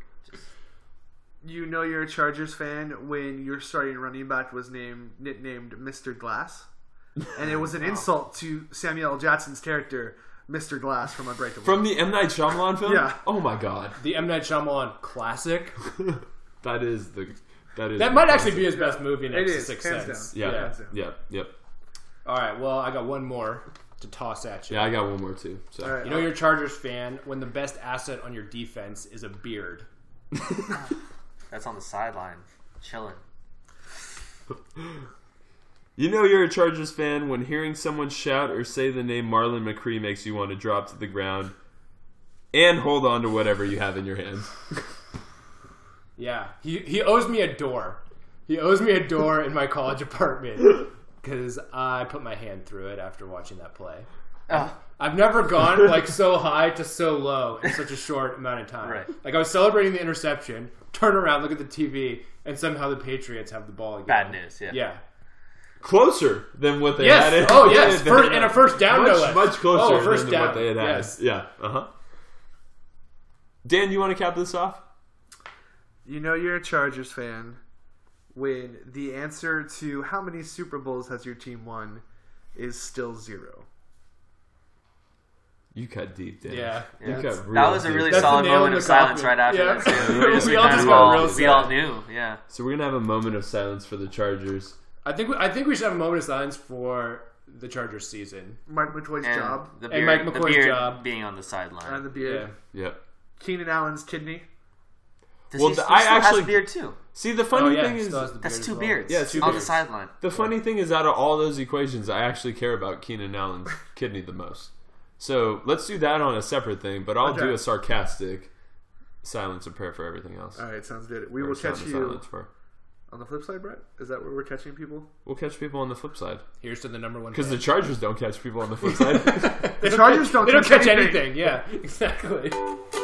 You know you're a Chargers fan when your starting running back was named nicknamed Mister Glass. And it was an insult to Samuel L. Jackson's character, Mister Glass from Unbreakable. From the M. Night Shyamalan film? Yeah. Oh my god. The M. Night Shyamalan classic. That is the that is That the might classic. actually be his best movie next It to is, Sixth hands Sense. down. Yeah. Yeah. Hands down. Yep. Yep. All right, well, I got one more to toss at you. Yeah, I got one more too. So All right. You know you're a Chargers fan when the best asset on your defense is a beard. That's on the sideline, chilling. You know you're a Chargers fan when hearing someone shout or say the name Marlon McCree makes you want to drop to the ground and hold on to whatever you have in your hand. Yeah, he he owes me a door. He owes me a door in my college apartment because I put my hand through it after watching that play. Oh, I've never gone like so high to so low in such a short amount of time. Right. Like I was celebrating the interception, turn around, look at the T V, and somehow the Patriots have the ball again. bad news. Yeah. Yeah. Closer than what they Yes. had. in- Oh yes. than- First, and a first down. much, no less. much closer Oh, first than down. what they had had. Yes. Yeah. Uh huh. Dan, you want to cap this off? You know you're a Chargers fan when the answer to how many Super Bowls has your team won is still zero. You cut deep, Dan. Yeah. You Yeah. cut That's- real that was a deep. really That's the solid nail in moment the of silence coffin. right after Yeah. that too. We, just We all kind just of got all- real we sad. all knew. Yeah. So we're gonna have a moment of silence for the Chargers. I think we, I think we should have a moment of silence for the Chargers season. Mike McCoy's And job the And beard, Mike the McCoy's beard job. being on the sideline. and the Yeah. beard. Yep. Keenan Allen's kidney. Does Well, he, the- he I still has actually- a beard too. See, the Oh funny yeah. thing is, still has the That's beard two as well. beards. Yeah, two on beards. the sideline. the funny thing is, out of all those equations, I actually care about Keenan Allen's kidney the most. So let's do that on a separate thing. But I'll Okay. do a sarcastic silence and prayer for everything else. All right, sounds good. We Or will sound catch of you silence for. on the flip side, Brett. Is that where we're catching people? We'll catch people on the flip side Here's to the number one. because the fan. Chargers don't catch people on the flip side. They The Chargers don't They don't catch catch anything. anything. Yeah. Exactly.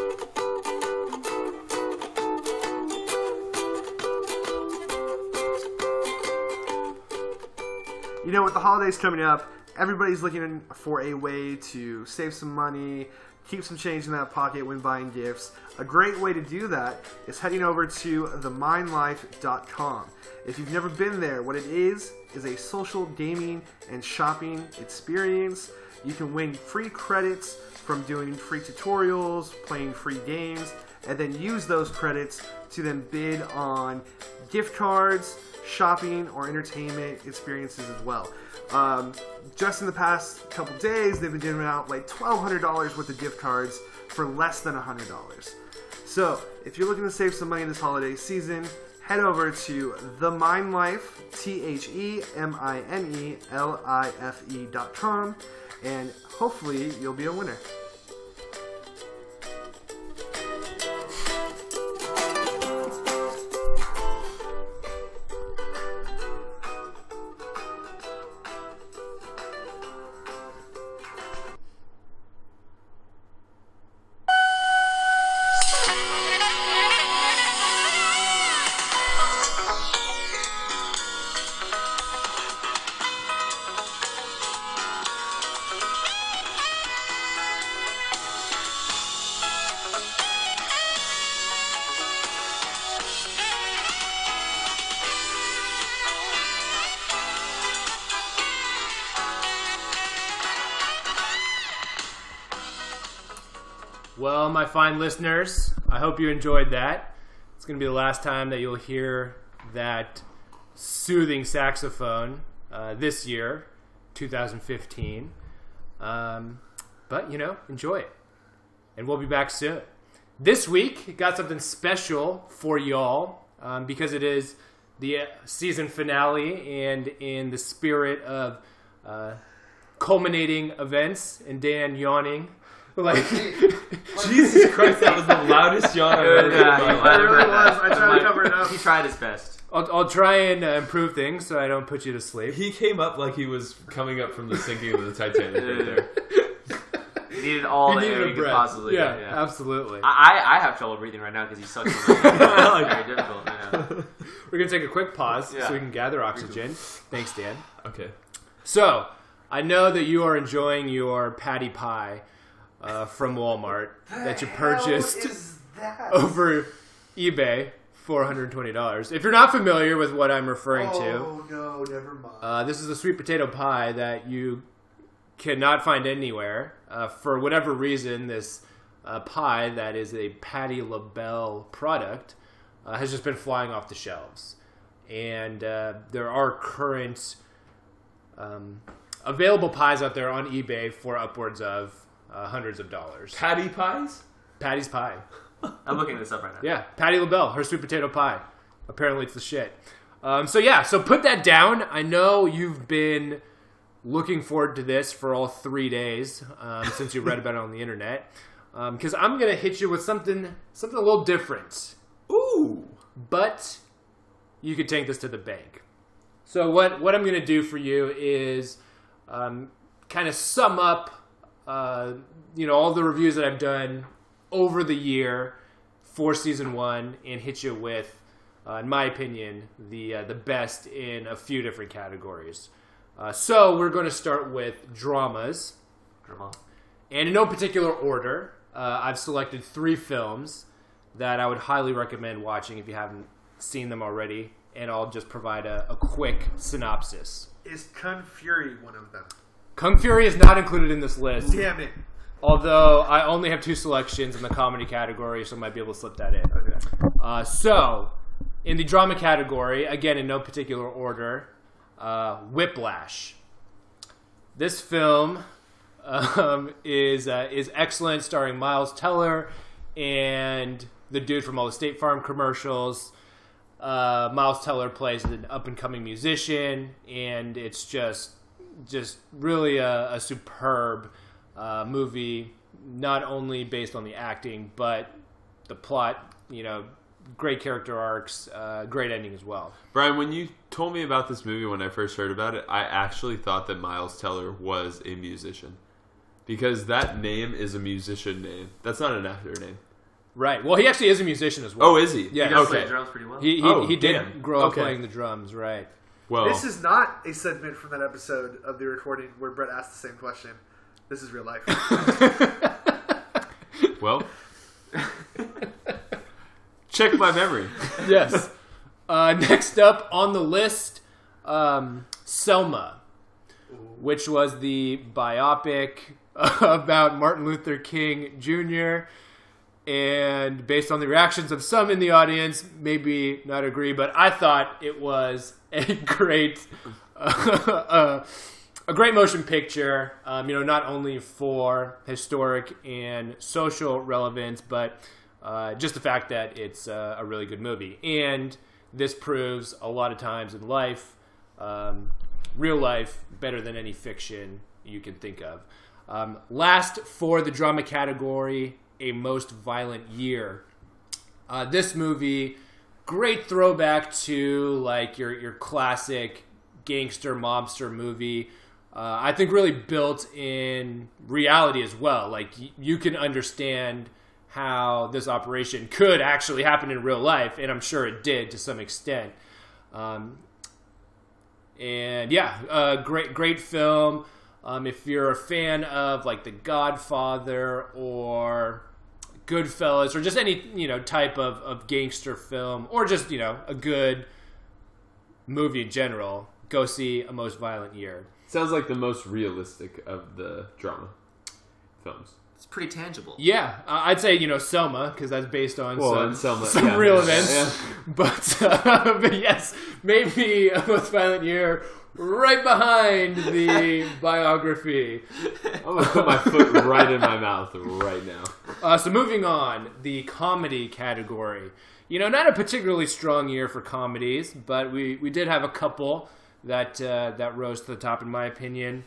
You know, with the holidays coming up, everybody's looking for a way to save some money, keep some change in that pocket when buying gifts. A great way to do that is heading over to the mind life dot com. If you've never been there, what it is is a social gaming and shopping experience. You can win free credits from doing free tutorials, playing free games, and then use those credits to then bid on gift cards, shopping, or entertainment experiences as well. Um, just in the past couple days, they've been giving out like twelve hundred dollars worth of gift cards for less than one hundred dollars. So, if you're looking to save some money this holiday season, head over to The Mind Life, T H E M I N E L I F E dot com, and hopefully you'll be a winner. Well, my fine listeners, I hope you enjoyed that. It's going to be the last time that you'll hear that soothing saxophone uh, this year, two thousand fifteen. Um, but, you know, enjoy it. And we'll be back soon. This week, got something special for y'all um, because it is the season finale, and in the spirit of uh, culminating events and Dan yawning. Like, Jesus Christ, that was the loudest yawn I've ever heard in my Yeah, life. It really was. I tried to cover it up. He tried his best. I'll, I'll try and uh, improve things so I don't put you to sleep. He came up like he was coming up from the sinking of the Titanic right there. He needed all You the needed air a he could breath. possibly yeah, get. Yeah. absolutely. I, I have trouble breathing right now because he's sucking on my It's very difficult. I know. We're going to take a quick pause Yeah. so we can gather oxygen. Thanks, Dan. Okay. So, I know that you are enjoying your patty pie uh, from Walmart that you purchased that? over eBay, four hundred twenty dollars. If you're not familiar with what I'm referring to, Oh, no, never mind. uh, this is a sweet potato pie that you cannot find anywhere. Uh, for whatever reason, this uh, pie that is a Patti LaBelle product uh, has just been flying off the shelves. And uh, there are current um, available pies out there on eBay for upwards of uh, hundreds of dollars. Patty pies? Patty's pie. I'm looking this up right now. Yeah, Patti LaBelle, her sweet potato pie. Apparently it's the shit. Um, so yeah, so put that down. I know you've been looking forward to this for all three days um, since you read about it on the internet. Because um, I'm going to hit you with something something a little different. Ooh. But you could take this to the bank. So what, what I'm going to do for you is um, kind of sum up uh, you know, all the reviews that I've done over the year for season one and hit you with, uh, in my opinion, the uh, the best in a few different categories. Uh, so we're going to start with dramas, Drama. and in no particular order. Uh, I've selected three films that I would highly recommend watching if you haven't seen them already, and I'll just provide a, a quick synopsis. Is Kung Fury one of them? Kung Fury is not included in this list. Damn it. Although I only have two selections in the comedy category, so I might be able to slip that in. Okay. Uh, so, in the drama category, again in no particular order, uh, Whiplash. This film um, is uh, is excellent, starring Miles Teller and the dude from all the State Farm commercials. Uh, Miles Teller plays an up and coming musician, and it's just just really a, a superb Uh, movie, not only based on the acting, but the plot, you know, great character arcs, uh, great ending as well. Brian, when you told me about this movie when I first heard about it, I actually thought that Miles Teller was a musician. Because that name is a musician name. That's not an actor name. Right. Well, he actually is a musician as well. Oh, is he? Yeah. He does Okay. play drums pretty well. He, he, Oh, he did damn. grow up Okay. playing the drums, right. Well, This is not a segment from that episode of the recording where Brett asked the same question. This is real life. well, check my memory. Yes. Uh, next up on the list, um, Selma, which was the biopic about Martin Luther King Junior And based on the reactions of some in the audience, maybe not agree, but I thought it was a great, uh, uh, a great motion picture. Um, you know, not only for historic and social relevance, but uh, just the fact that it's uh, a really good movie. And this proves a lot of times in life, um, real life, better than any fiction you can think of. Um, last for the drama category, A Most Violent Year. Uh, this movie, great throwback to like your your classic gangster mobster movie. Uh, I think really built in reality as well. Like y- you can understand how this operation could actually happen in real life, and I'm sure it did to some extent. Um, and yeah, uh, great great film. Um, if you're a fan of like The Godfather or Goodfellas or just any, you know, type of, of gangster film or just, you know, a good movie in general, go see A Most Violent Year. Sounds like the most realistic of the drama films. it's pretty tangible. Yeah, uh, I'd say, you know, Selma, because that's based on Well, some, and Selma- some yeah, real yeah, events. yeah. But, uh, but yes, maybe A Most Violent Year right behind the biography. I'm going to put my foot right in my mouth right now. Uh, so moving on, the comedy category. You know, not a particularly strong year for comedies, but we, we did have a couple that uh, that rose to the top, in my opinion.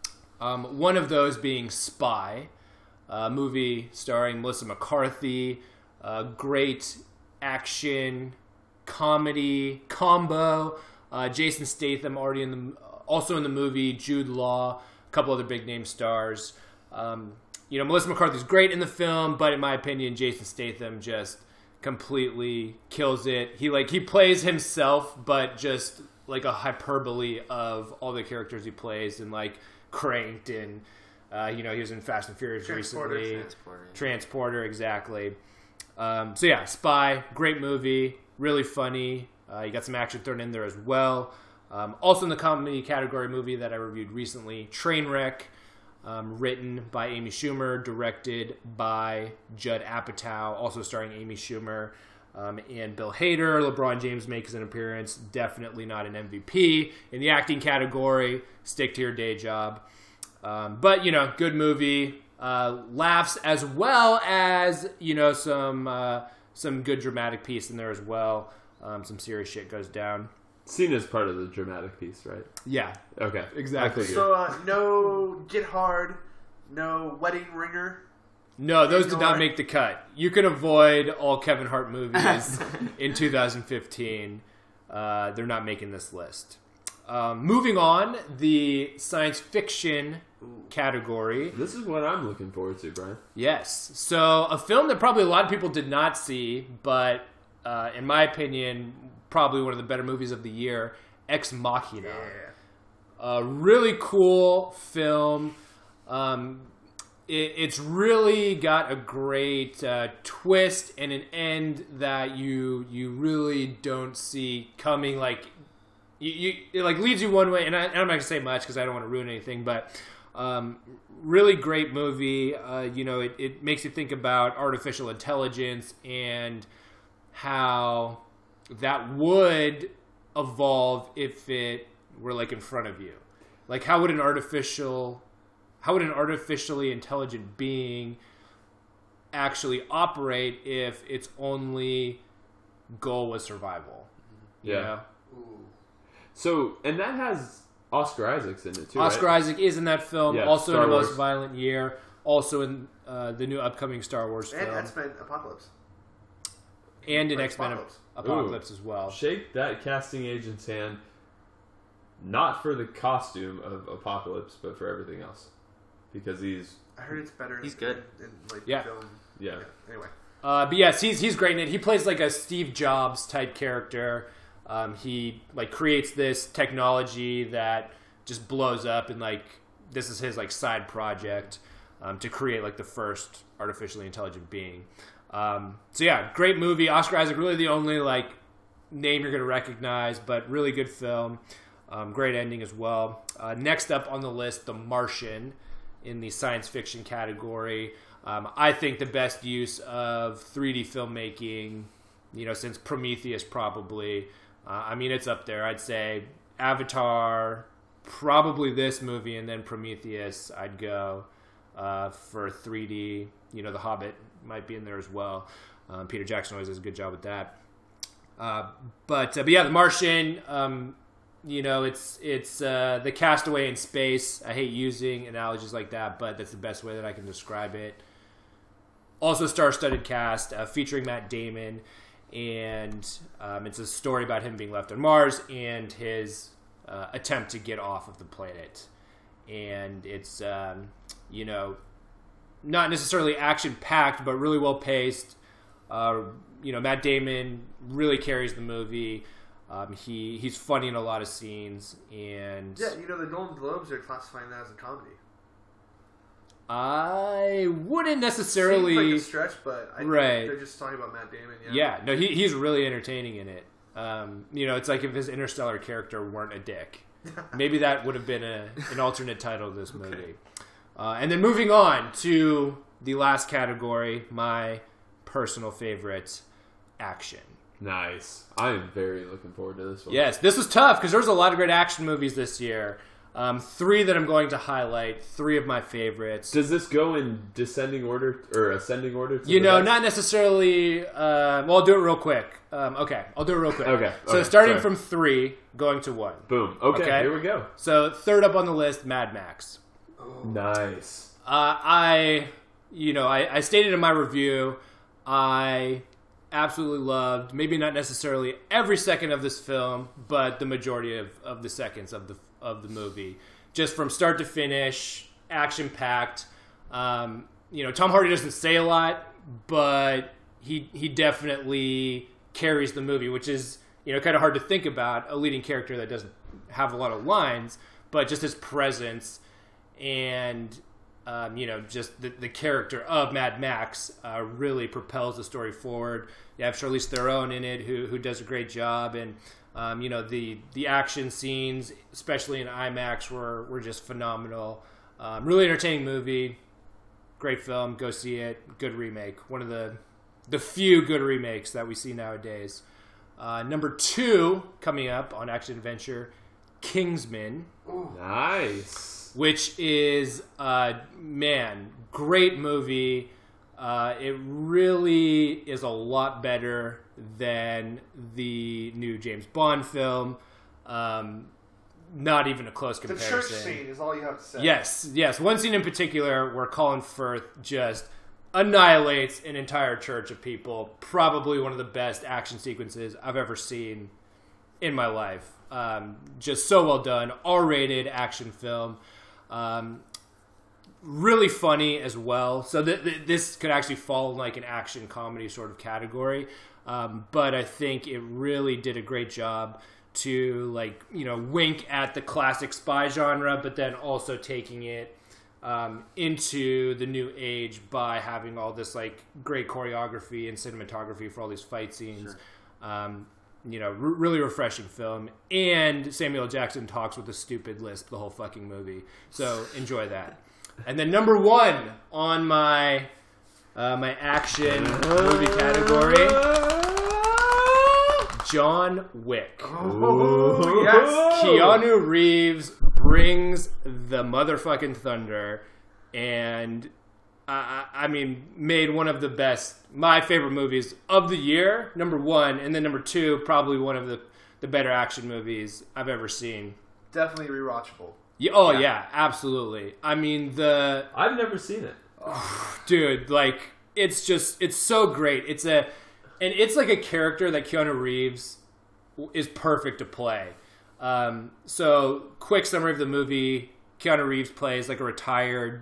Um, one of those being Spy, a movie starring Melissa McCarthy, a great action comedy combo. Uh, Jason Statham already in the also in the movie. Jude Law, a couple other big name stars. Um, you know, Melissa McCarthy's great in the film, but in my opinion, Jason Statham just completely kills it. He like he plays himself, but just like a hyperbole of all the characters he plays, and like Cranked, and uh, you know, he was in Fast and Furious Transporter. recently. Transporter. Transporter, exactly. Um, so yeah, Spy, great movie, really funny. Uh, you got some action thrown in there as well. Um, also in the comedy category, movie that I reviewed recently, Trainwreck, um, written by Amy Schumer, directed by Judd Apatow, also starring Amy Schumer um, and Bill Hader. LeBron James makes an appearance, definitely not an M V P. In the acting category, stick to your day job. Um, but, you know, good movie. Uh, laughs as well as, you know, some uh, some good dramatic piece in there as well. Um, some serious shit goes down. Seen as part of the dramatic piece, right? Yeah, Okay. exactly. I figured. So uh, no Get Hard, no Wedding Ringer. No, those did not Ignore. make the cut. You can avoid all Kevin Hart movies in two thousand fifteen. Uh, they're not making this list. Um, moving on, the science fiction category. This is what I'm looking forward to, Brian. Yes. So a film that probably a lot of people did not see, but uh, in my opinion, probably one of the better movies of the year, Ex Machina. A really cool film. Um, it, it's really got a great uh, twist and an end that you you really don't see coming. Like you, you it like leads you one way, and, I, and I'm not gonna say much because I don't want to ruin anything, but. Um, really great movie. Uh, you know, it, it makes you think about artificial intelligence and how that would evolve if it were like in front of you. Like, how would an artificial, how would an artificially intelligent being actually operate if its only goal was survival? You Yeah. know? So, and that has Oscar Isaac's in it too. Oscar right? Isaac is in that film, Yeah, also Star in The Wars. Most Violent Year, also in uh, the new upcoming Star Wars And film, X-Men Apocalypse. and in Or X-Men Apocalypse. Apocalypse as well. Shake that casting agent's hand, not for the costume of Apocalypse, but for everything else, because he's I heard it's better. He's in, good. In, in, like Yeah. film. yeah. Anyway, Uh, but yes, he's he's great in it. He plays like a Steve Jobs type character. Um, he like creates this technology that just blows up, and like this is his like side project um, to create like the first artificially intelligent being. Um, so yeah, great movie. Oscar Isaac, really the only like name you're gonna recognize, but really good film. Um, great ending as well. Uh, next up on the list, The Martian, in the science fiction category. Um, I think the best use of three D filmmaking, you know, since Prometheus probably. Uh, I mean, it's up there. I'd say Avatar, probably this movie, and then Prometheus. I'd go uh, for three D. You know, The Hobbit might be in there as well. Um, Peter Jackson always does a good job with that. Uh, but uh, but yeah, The Martian. Um, you know, it's it's uh, the castaway in space. I hate using analogies like that, but that's the best way that I can describe it. Also, star-studded cast uh, featuring Matt Damon, and um, it's a story about him being left on Mars and his uh, attempt to get off of the planet. And it's um, you know, not necessarily action-packed, but really well-paced. Uh, you know, Matt Damon really carries the movie. Um, he he's funny in a lot of scenes, and yeah, you know the Golden Globes are classifying that as a comedy. I wouldn't necessarily. Seems like a stretch, but I think Right. they're just talking about Matt Damon. Yeah, Yeah, no, he he's really entertaining in it. Um, you know, it's like if his Interstellar character weren't a dick. Maybe that would have been a, an alternate title of this movie. Uh, and then moving on to the last category, my personal favorite, action. Nice. I am very looking forward to this one. Yes, this was tough because there's a lot of great action movies this year. Um, three that I'm going to highlight, three of my favorites. Does this go in descending order or ascending order? To You the know, best? not necessarily. Uh, well, I'll do it real quick. Um, okay, I'll do it real quick. Okay, So okay, starting sorry. from three, going to one. Boom. Okay, Okay. here we go. So third up on the list, Mad Max. Nice. Uh, I, you know, I, I stated in my review, I absolutely loved, maybe not necessarily every second of this film, but the majority of, of the seconds of the of the movie. Just from start to finish, action-packed. Um, you know, Tom Hardy doesn't say a lot, but he he definitely carries the movie, which is, you know, kind of hard to think about, a leading character that doesn't have a lot of lines, but just his presence and um, you know, just the, the character of Mad Max uh, really propels the story forward. You have Charlize Theron in it, who who does a great job, and um, you know, the the action scenes, especially in IMAX, were were just phenomenal. Um, really entertaining movie, great film. Go see it. Good remake. One of the the few good remakes that we see nowadays. Uh, number two coming up on Action Adventure, Kingsman. Nice. Which is, uh, man, great movie. Uh, it really is a lot better than the new James Bond film. Um, not even a close The comparison. church scene is all you have to say. Yes, yes. One scene in particular where Colin Firth just annihilates an entire church of people. Probably one of the best action sequences I've ever seen in my life. Um, just so well done. R-rated action film. Um, really funny as well. So th- th- this could actually fall in like an action comedy sort of category. Um, but I think it really did a great job to, like, you know, wink at the classic spy genre, but then also taking it um, into the new age by having all this like great choreography and cinematography for all these fight scenes. Sure. Um, you know, r- really refreshing film. And Samuel L. Jackson talks with a stupid lisp the whole fucking movie. So enjoy that. And then number one on my uh, my action movie category, John Wick. Oh, yes. Keanu Reeves brings the motherfucking thunder, and I, I mean, made one of the best, my favorite movies of the year, number one, and then number two, probably one of the, the better action movies I've ever seen. Definitely rewatchable. Yeah, oh, Yeah. yeah, absolutely. I mean, the... I've never seen it. Dude, like, it's just, it's so great. It's a, and it's like a character that Keanu Reeves is perfect to play. Um, so, quick summary of the movie. Keanu Reeves plays like a retired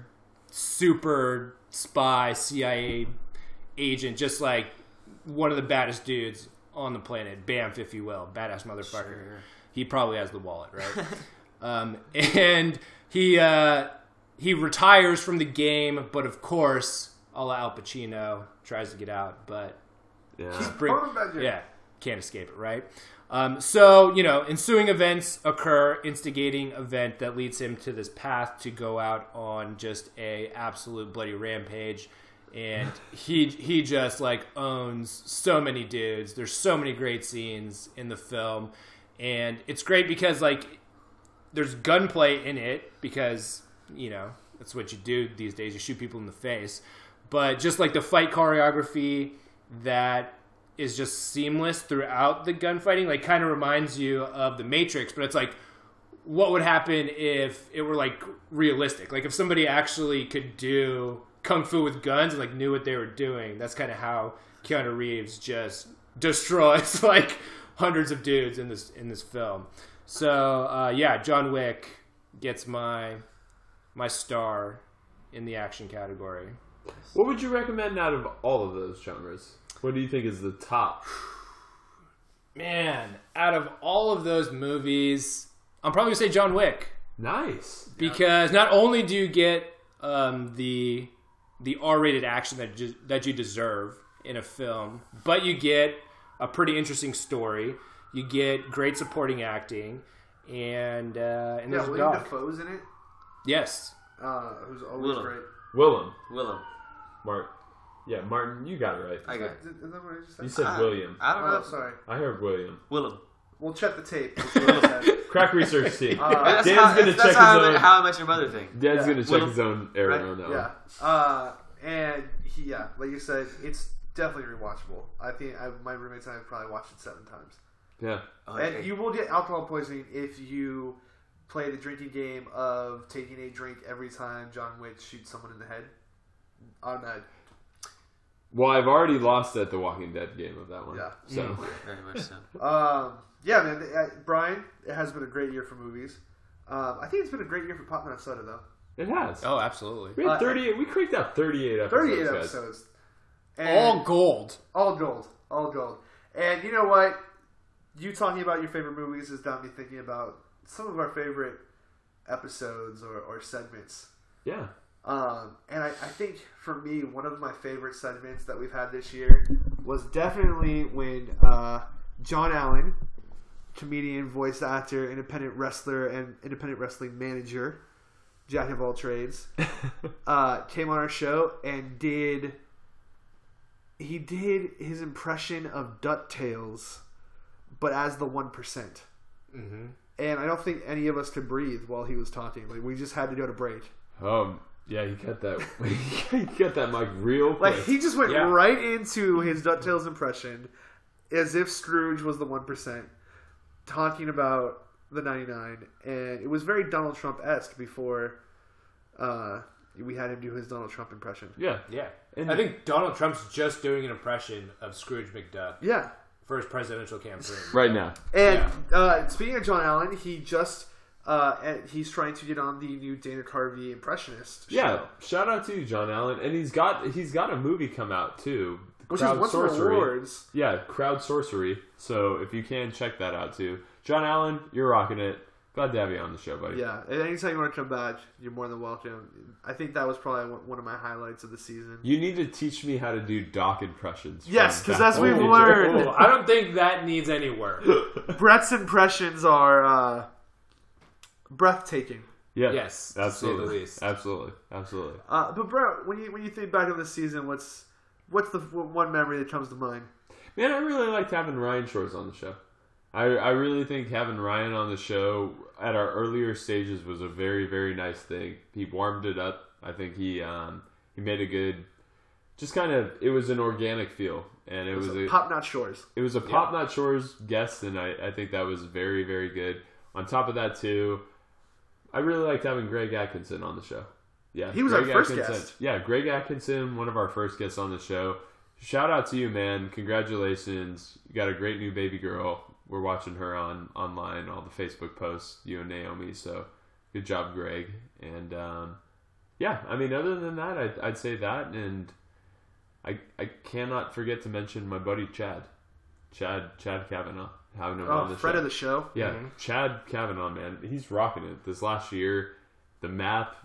super spy C I A agent, just like one of the baddest dudes on the planet, Bamf, if you will, badass motherfucker. Sure. He probably has the wallet, right? um, and he uh, he retires from the game, but of course, a la Al Pacino, tries to get out, but Yeah. bring, Phone badger. yeah, can't escape it, right? Um, so, you know, ensuing events occur, instigating event that leads him to this path to go out on just a absolute bloody rampage. And he he just, like, owns so many dudes. There's so many great scenes in the film. And it's great because, like, there's gunplay in it because, you know, that's what you do these days. You shoot people in the face. But just, like, the fight choreography that is just seamless throughout the gunfighting, like, kind of reminds you of The Matrix, but it's like, what would happen if it were, like, realistic? Like, if somebody actually could do kung fu with guns and, like, knew what they were doing. That's kind of how Keanu Reeves just destroys, like, hundreds of dudes in this in this film. So, uh, yeah, John Wick gets my my star in the action category. What would you recommend out of all of those genres? What do you think is the top? Man, out of all of those movies, I'm probably going to say John Wick. Nice. Because not only do you get um, the the R-rated action that ju- that you deserve in a film, but you get a pretty interesting story. You get great supporting acting, and uh, and Yeah, there's a William dog. Dafoe's in it. Yes, Uh, who's always Willem. great. Willem. Willem. Martin. Yeah, Martin, you got it right. I got it. Is that what I just said? You said I- William. I don't know. Oh, sorry. I heard William. Willem. We'll check the tape. We'll see what it says. Crack research team. Uh, That's Dan's how, gonna that's check how, his I, own. how I Met Your Mother thing. Dan's Yeah. gonna check William. his own error Right? on that Yeah. Uh, and he, yeah, like you said, it's definitely rewatchable. I think I, my roommates and I have probably watched it seven times. one. Yeah. Oh, And okay. you will get alcohol poisoning if you play the drinking game of taking a drink every time John Wick shoots someone in the head. Automatic. Well, I've already lost at the Walking Dead game of that one. Yeah. So Very much so. Um, yeah, man. Uh, Brian, it has been a great year for movies. Um, I think it's been a great year for Pop Not Soda, though. it has. Oh, absolutely. We had Uh, thirty-eight. We cranked out thirty-eight episodes. thirty-eight guys. episodes. And All gold. all gold. All gold. And you know what? You talking about your favorite movies has got me thinking about some of our favorite episodes or, or segments. Yeah. Um, and I, I think for me, one of my favorite segments that we've had this year was definitely when uh, John Allen, comedian, voice actor, independent wrestler, and independent wrestling manager, jack of all trades, uh, came on our show and did. He did his impression of DuckTales, but as the one percent. Mm-hmm. And I don't think any of us could breathe while he was talking. Like we just had to go to break. Um. Yeah, he got that. He got that mic real quick. Like he just went Yeah. right into his DuckTales impression, as if Scrooge was the one percent, talking about the ninety-nine, and it was very Donald Trump esque before uh, we had him do his Donald Trump impression. yeah. Yeah. And- I think Donald Trump's just doing an impression of Scrooge McDuck Yeah, for his presidential campaign. Right now. and Yeah. uh, speaking of John Allen, he just uh, and he's trying to get on the new Dana Carvey impressionist Yeah. show, Shout out to you, John Allen, and he's got he's got a movie come out too. which Crowd is won some Sorcery. awards. Yeah, Crowd Sorcery. So if you can, check that out too. John Allen, you're rocking it. Glad to have you on the show, buddy. Yeah, and anytime you want to come back, you're more than welcome. I think that was probably one- one of my highlights of the season. You need to teach me how to do Doc impressions. Yes, from 'cause Back as to we've the Future. learned- Oh, I don't think that needs any work. Brett's impressions are uh, breathtaking. Yeah, Yes, to say absolutely, the least. absolutely, absolutely. Uh, but Brett, when you when you think back of the season, what's what's the one memory that comes to mind? Man, I really liked having Ryan Shores on the show. I, I really think having Ryan on the show at our earlier stages was a very, very nice thing. He warmed it up. I think he um, he made a good, just kind of, it was an organic feel. And it was a Top Notch Shores. it was a Pop Not Shores guest, and I, I think that was very, very good. On top of that, too, I really liked having Greg Atkinson on the show. Yeah, He was our Greg first Atkinson. guest. Yeah, Greg Atkinson, one of our first guests on the show. Shout out to you, man. Congratulations. You got a great new baby girl. We're watching her on online, all the Facebook posts, you and Naomi. So good job, Greg. And um, yeah, I mean, other than that, I'd, I'd say that. And I I cannot forget to mention my buddy Chad. Chad Chad Kavanaugh. Having him on Oh, the friend show. of the show. Yeah, Mhm. Chad Kavanaugh, man, he's rocking it. This last year, the map,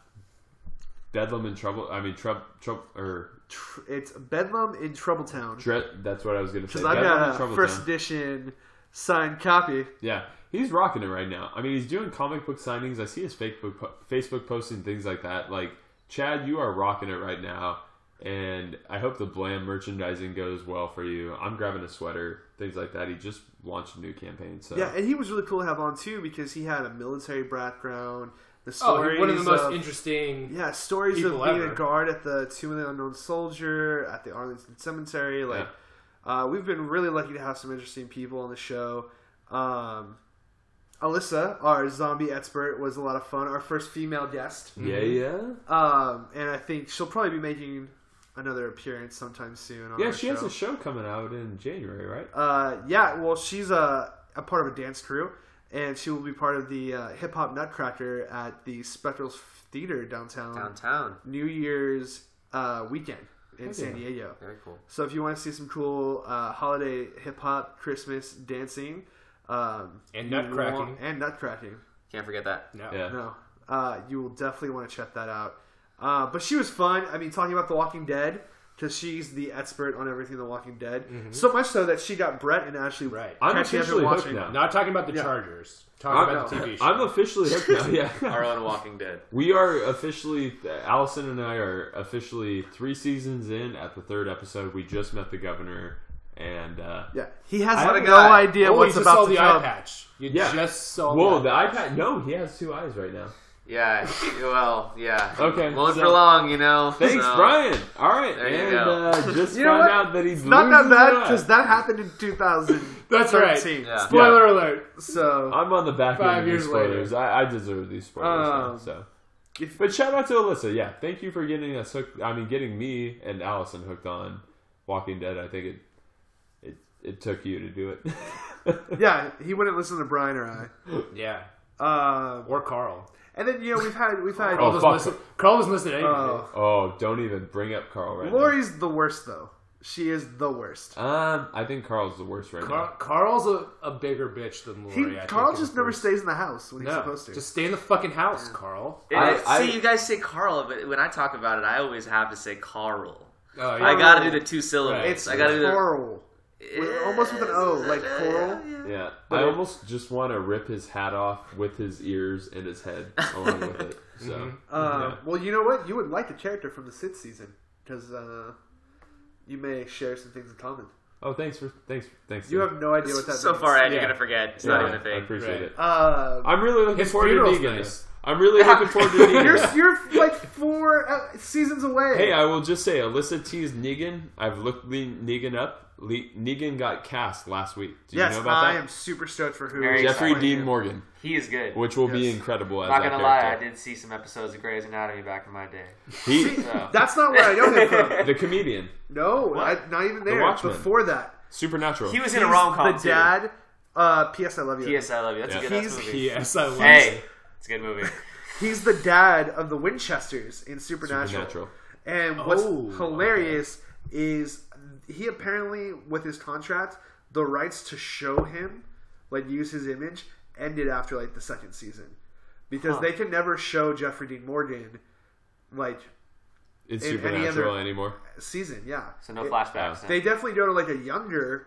Bedlam in Trouble. I mean, Trub, Trub, or Tr- It's Bedlam in Troubletown. Dre, that's what I was gonna say. Because I've Bedlam in got a Troubletown. first edition signed copy. Yeah, he's rocking it right now. I mean, he's doing comic book signings. I see his Facebook po- Facebook posting things like that. Like, Chad, you are rocking it right now, and I hope the Blam merchandising goes well for you. I'm grabbing a sweater, things like that. He just launched a new campaign, so Yeah, and he was really cool to have on too because he had a military background. The Oh, stories one of the most of, interesting. yeah stories of people being ever. a guard at the Tomb of the Unknown Soldier at the Arlington Cemetery. Like, uh, we've been really lucky to have some interesting people on the show. Um, Alyssa, our zombie expert, was a lot of fun. Our first female guest, yeah, yeah. um, and I think she'll probably be making another appearance sometime soon. On Yeah, our she show. has a show coming out in January, right? Uh, yeah, well, she's a, a part of a dance crew, and she will be part of the uh, Hip Hop Nutcracker at the Spectrals Theater downtown, Downtown. New Year's uh, weekend in Okay. San Diego. Very cool. So if you want to see some cool uh, holiday hip hop Christmas dancing, um, And you nutcracking. want- and nutcracking, Can't forget that. No. Yeah. no, uh, you will definitely want to check that out. Uh, but she was fun. I mean, talking about The Walking Dead, because she's the expert on everything The Walking Dead. Mm-hmm. So much so that she got Brett and Ashley. Right. I'm catching up and officially hooked watching. now. Not talking about the Yeah. Chargers. Talking I'm, about the T V show. I'm officially hooked now. Yeah. Our own Walking Dead. We are officially, Allison and I are officially three seasons in at the third episode. We just met the governor, and uh, Yeah, he has I no have a guy. idea oh, what's you just about saw to the come. eye patch. You Yeah. just saw whoa, the the eye patch. iPad. No, he has two eyes right now. Yeah. Well, yeah. Okay, Won't so- for long, you know. Thanks, so- Brian. All right, There you and go. uh, just You know found what? out that he's It's not that losing bad an eye. because that happened in two thousand thirteen. That's right. Yeah. Spoiler alert. So I'm on the back Five end of these years later. spoilers. I, I deserve these spoilers. now, Um, so, if, but shout out to Alyssa. Yeah, thank you for getting us hooked. I mean, getting me and Allison hooked on Walking Dead. I think it it it took you to do it. yeah, he wouldn't listen to Brian or Yeah. I. Um, Or Carl. and then you know we've had we've had. Carl, Oh, doesn't fuck. listen, Carl doesn't listen to anything. Oh. Oh, don't even bring up Carl right Lori's the worst though. She is the worst. now. Um, I think Carl's the worst right Carl, Carl's a, a bigger bitch than Lori. He, I think, Carl in just the never first- stays in the house when he's No, supposed to. just stay in the fucking house, Carl. It- I- it- I- see, you guys say Carl, but when I talk about it, I always have to say Carl. Oh, I gotta do the two syllables. Right. it's I gotta do the. Coral. With- almost with an O, like coral. now. Yeah, But I it- almost just want to rip his hat off with his ears and his head along with it. So. Mhm. Uh, Yeah. Well, you know what? You would like a character from the sixth season because uh, you may share some things in common. Oh, thanks for thanks thanks. You Steve. have no idea what that So means. far ahead, you're Yeah. gonna forget. It's Yeah, not even a I thing. appreciate Right. it. Uh, I'm really looking His forward to funeral's Negan. nice. I'm really looking forward to Negan. you're you're like four uh, seasons away. Hey, I will just say, Alyssa teased Negan. I've looked Le- Negan up. Le- Negan got cast last week. Do you yes, know about I that? am super stoked for who. Very is Jeffrey playing Dean him. Morgan, He is good. which will be Yes. incredible as Not that gonna lie, I character. did see some episodes of Grey's Anatomy back in my day. He, So. That's not where I know him from. the comedian, No, I, What? not even there. Watchmen. Before that, Supernatural. He was in a He's rom com the too. dad. Uh, P S I love you. P S I love you. That's Yeah. a good ass He's- movie. P S I love Hey, it. it's a good movie. He's the dad of the Winchesters in Supernatural. Supernatural. And what's Oh, hilarious is he apparently, with his contract, the rights to show him, like use his image, ended after like the second season, because Huh. they can never show Jeffrey Dean Morgan like It's in any Supernatural other- anymore. season. Yeah, So no It- flashbacks. They definitely go to like a younger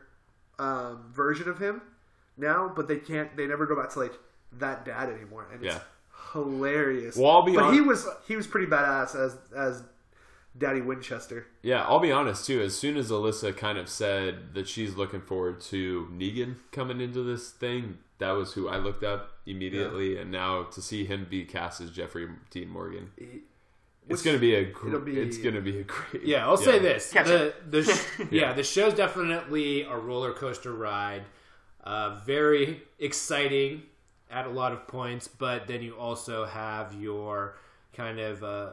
um, version of him now, but they can't. They never go back to like that dad anymore, and it's Yeah. hilarious. Well, I'll be but hon- he was he was pretty badass as as Daddy Winchester. Yeah, I'll be honest too. As soon as Alyssa kind of said that she's looking forward to Negan coming into this thing, that was who I looked up immediately. And now to see him be cast as Jeffrey Dean Morgan, He- it's which- gonna be a gr- it'll be- it's gonna be a great. Yeah, I'll say this: Catch the the sh- Yeah. yeah, the show's definitely a roller coaster ride. Uh, very exciting at a lot of points, but then you also have your kind of uh,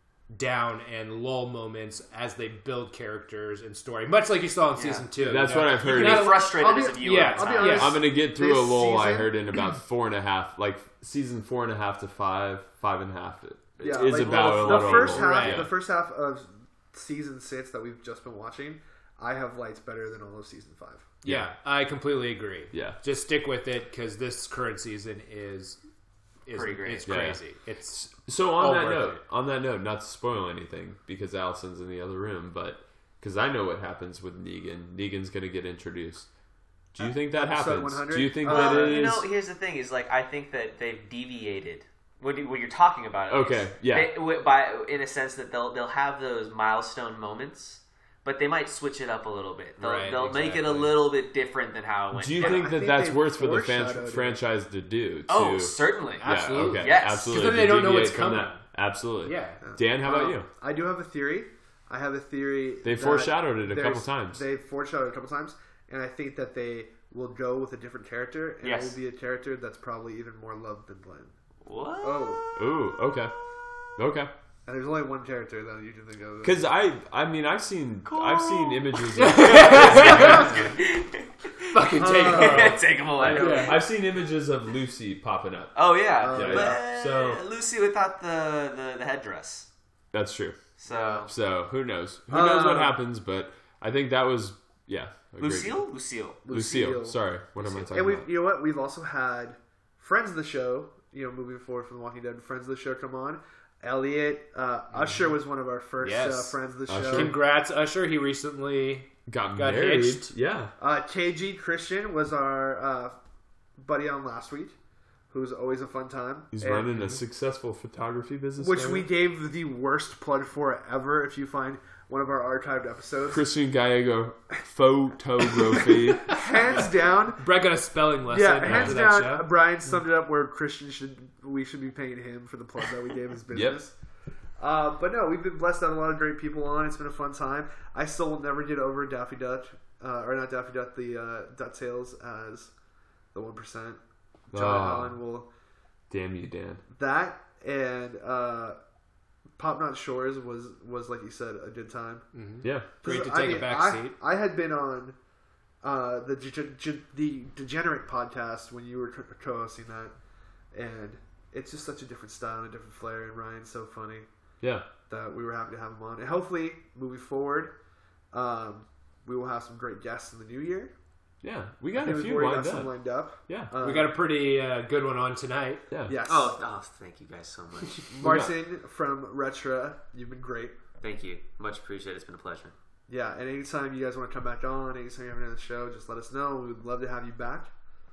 down and lull moments as they build characters and story, much like you saw in Yeah. season two. That's you know? what I've You heard. can Yeah. be frustrated I'll be- as a viewer. yeah, at I'll be times. honest. I'm gonna get through This a lull. I season- heard in about four and a half, like season four and a half to five, five and a half. It Yeah, is like, about the, a the little first lull. half. Right. The first half of season six that we've just been watching, I have liked better than all of season five. Yeah, I completely agree. Yeah. Just stick with it because this current season is is Pretty great. It's Yeah. crazy. It's So on all that worth note, it. on that note, not to spoil anything because Allison's in the other room, but because I know what happens with Negan. Negan's going to get introduced. Do you think that Episode happens? one hundred? Do you think Uh, that it is? You know, here's the thing: is like I think that they've deviated. What, you, what you're talking about? at Okay, least. yeah. They, w- by in a sense that they'll they'll have those milestone moments, but they might switch it up a little bit. They'll, Right, they'll make it a exactly. little bit different than how it went. Do you down. think I that think that's they worth for the fan- foreshadowed it. franchise to do? To, Oh, certainly. yeah, Absolutely. okay, Yes. absolutely. 'Cause then they To don't know what's deviate from coming. that. Absolutely. yeah. Dan, how about Um, you? I do have a theory. I have a theory. They that foreshadowed it a there's- couple times. They foreshadowed it a couple times, and I think that they will go with a different character, and Yes. it will be a character that's probably even more loved than Glenn. What? Oh, Ooh, okay, okay. and there's only one character that you can think of. Because I, I mean, I've seen, I've seen images. Of, Fucking take Uh, Carl. Take them away. Yeah. I've seen images of Lucy popping up. Oh yeah, Oh, yeah. but So- Lucy without the, the the headdress. That's true. So So who knows? Who knows what Uh, happens? But I think that was yeah. a great- Lucille, Lucille. Lucille. Sorry, what am I talking And we, about? you know what? We've also had friends of the show. You know, moving forward from The Walking Dead, friends of the show come on. Elliot. Uh, Usher was one of our first Yes. uh, friends of the Usher. show. Congrats, Usher. He recently Got, Got married. hitched. Yeah. Uh, K G Christian was our uh, buddy on last week, who's always a fun time. He's And- running a successful photography business. which now. we gave the worst plug for ever. If you find one of our archived episodes, Christian Gallego photography. hands down, Brett got a spelling lesson yeah, after hands that down. show. Brian summed it up where Christian should we should be paying him for the plug that we gave his business. Uh, but no, we've been blessed to have a lot of great people on. It's been a fun time. I still will never get over Daffy Duck, uh, or not Daffy Duck, the uh, DuckTales as the one percent. John Oh. Allen will Damn you, Dan. that and uh, Pop Not Shores was was like you said a good time. Yeah. Great to I take mean, a back I, seat. I had been on uh, the Ge- Ge- the Degenerate podcast when you were co- co-hosting that, and it's just such a different style and a different flair. And Ryan's so funny Yeah. that we were happy to have him on. And hopefully, moving forward, um, we will have some great guests in the new year. Yeah. We got I think a we've few already lined got some up. lined up. Yeah. Uh, We got a pretty uh, good one on tonight. Yeah. yes. Oh, oh, thank you guys so much. Martin from Retra, you've been great. Thank you. Much appreciated. It's been a pleasure. Yeah, and anytime you guys want to come back on, anytime you have another show, just let us know. We would love to have you back.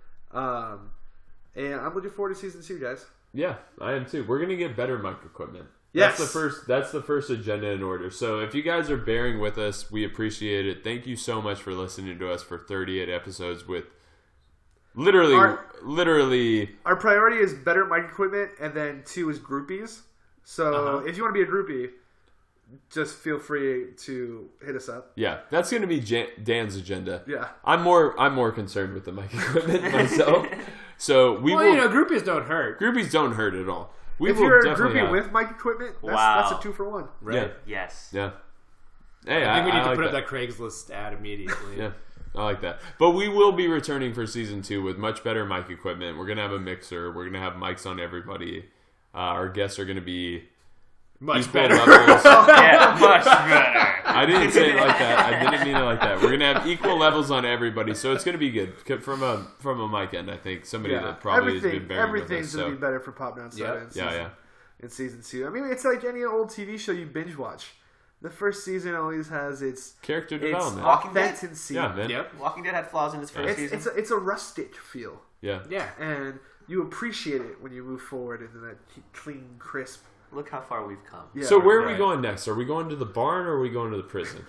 Um, and I'm looking forward to season two, guys. Yeah, I am too. We're gonna get better mic equipment. Yes. That's the first that's the first agenda in order. So if you guys are bearing with us, we appreciate it. Thank you so much for listening to us for thirty-eight episodes with literally Our- literally Our priority is better mic equipment, and then two is groupies. So Uh-huh. if you want to be a groupie, just feel free to hit us up. yeah, that's gonna be Jan- Dan's agenda. Yeah. I'm more I'm more concerned with the mic equipment myself. So we Well, will you know, groupies don't hurt. groupies don't hurt at all. We If will you're a definitely groupie have, with mic equipment, that's, Wow. that's a two for one. Right? Yes. yeah. Hey, I think we need to like put that. up that Craigslist ad immediately. Yeah, I like that. But we will be returning for season two with much better mic equipment. We're going to have a mixer. We're going to have mics on everybody. Uh, our guests are going to be Much equal better. levels. Yeah, much better. I didn't say it like that. I didn't mean it like that. We're going to have equal levels on everybody, so it's going to be good. From a from a mic end, I think somebody Yeah. that probably has Everything, been bearing with everything's us. going to So. be better for Pop Down Soda Yep. in, season, Yeah, yeah. in season two. I mean, it's like any old T V show you binge watch. The first season always has its Character its development. Walking Dead. authenticity. Yeah, man. Yep. Walking Dead had flaws in its first It's, season. it's, a, it's a rustic feel. Yeah. Yeah. And you appreciate it when you move forward into that clean, crisp. Look how far we've come. Yeah. So where are we Right. going next? Are we going to the barn or are we going to the prison?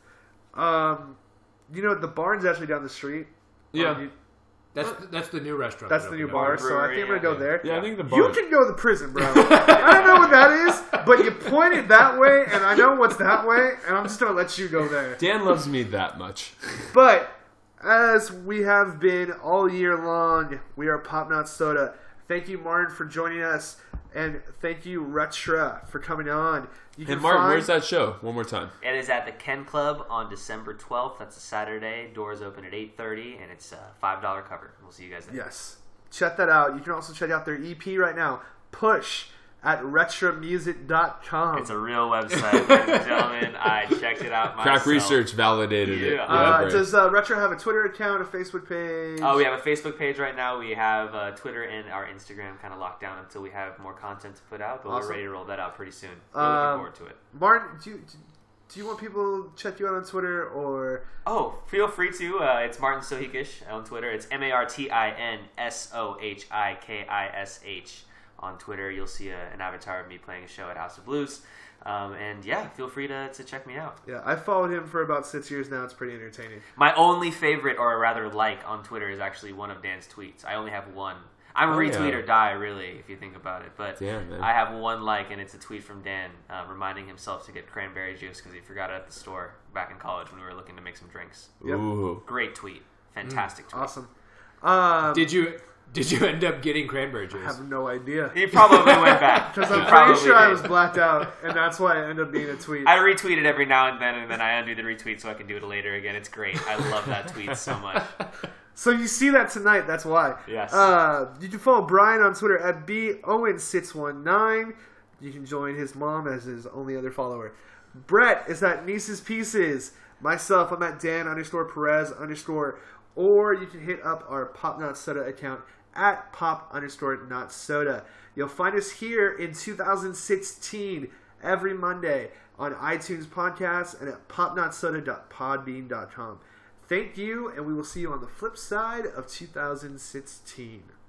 Um, you know, the barn's actually down the street. Yeah. Um, you- That's that's the new restaurant. that's that the new opened bar, up. so I think I'm going to go Yeah. there. Yeah, I think the You barn. can go to the prison, bro. I don't know what that is, but you pointed that way, and I know what's that way, and I'm just going to let you go there. Dan loves me that much. But as we have been all year long, we are Pop Not Soda. Thank you, Martin, for joining us, and thank you, Retra, for coming on. You Hey, Martin, where's that show? One more time. It is at the Ken Club on December twelfth. That's a Saturday. Doors open at eight thirty, and it's a five dollar cover. We'll see you guys there. Yes, check that out. You can also check out their E P right now, Push, at retromusic dot com. It's a real website, ladies and gentlemen. I checked it out myself. Crack Research validated it. Yeah. Yeah, Uh, great. does uh, Retro have a Twitter account, a Facebook page? Oh, we have a Facebook page right now. We have uh, Twitter and our Instagram kind of locked down until we have more content to put out. But Awesome. we're ready to roll that out pretty soon. We're Um, looking forward to it. Martin, do you, do you want people to check you out on Twitter or? Oh, feel free to. Uh, it's Martin Sohikish on Twitter. It's M A R T I N S O H I K I S H on Twitter. You'll see a, an avatar of me playing a show at House of Blues. Um, and yeah, feel free to, to check me out. Yeah, I followed him for about six years now. It's pretty entertaining. My only favorite, or rather like, on Twitter is actually one of Dan's tweets. I only have one. I'm a Oh, retweet yeah. or die, really, if you think about it. But Damn, man. I have one like, and it's a tweet from Dan uh, reminding himself to get cranberry juice because he forgot it at the store back in college when we were looking to make some drinks. Yep. Ooh. Great tweet. Fantastic tweet. Awesome. Um, Did you did you end up getting cranberry I juice? have no idea. He probably went back. Because He I'm probably pretty sure I did. was blacked out, and that's why it ended up being a tweet. I retweet it every now and then, and then I undo the retweet so I can do it later again. It's great. I love that tweet so much. So you see that tonight, that's why. Yes. Uh, you can follow Brian on Twitter at B Owen six one nine. You can join his mom as his only other follower. Brett is at Niece's Pieces. Myself, I'm at Dan underscore Perez underscore. Or you can hit up our Pop Not Soda account at pop underscore not soda. You'll find us here in two thousand sixteen every Monday on iTunes Podcasts and at pop not soda dot podbean dot com. Thank you, and we will see you on the flip side of two thousand sixteen.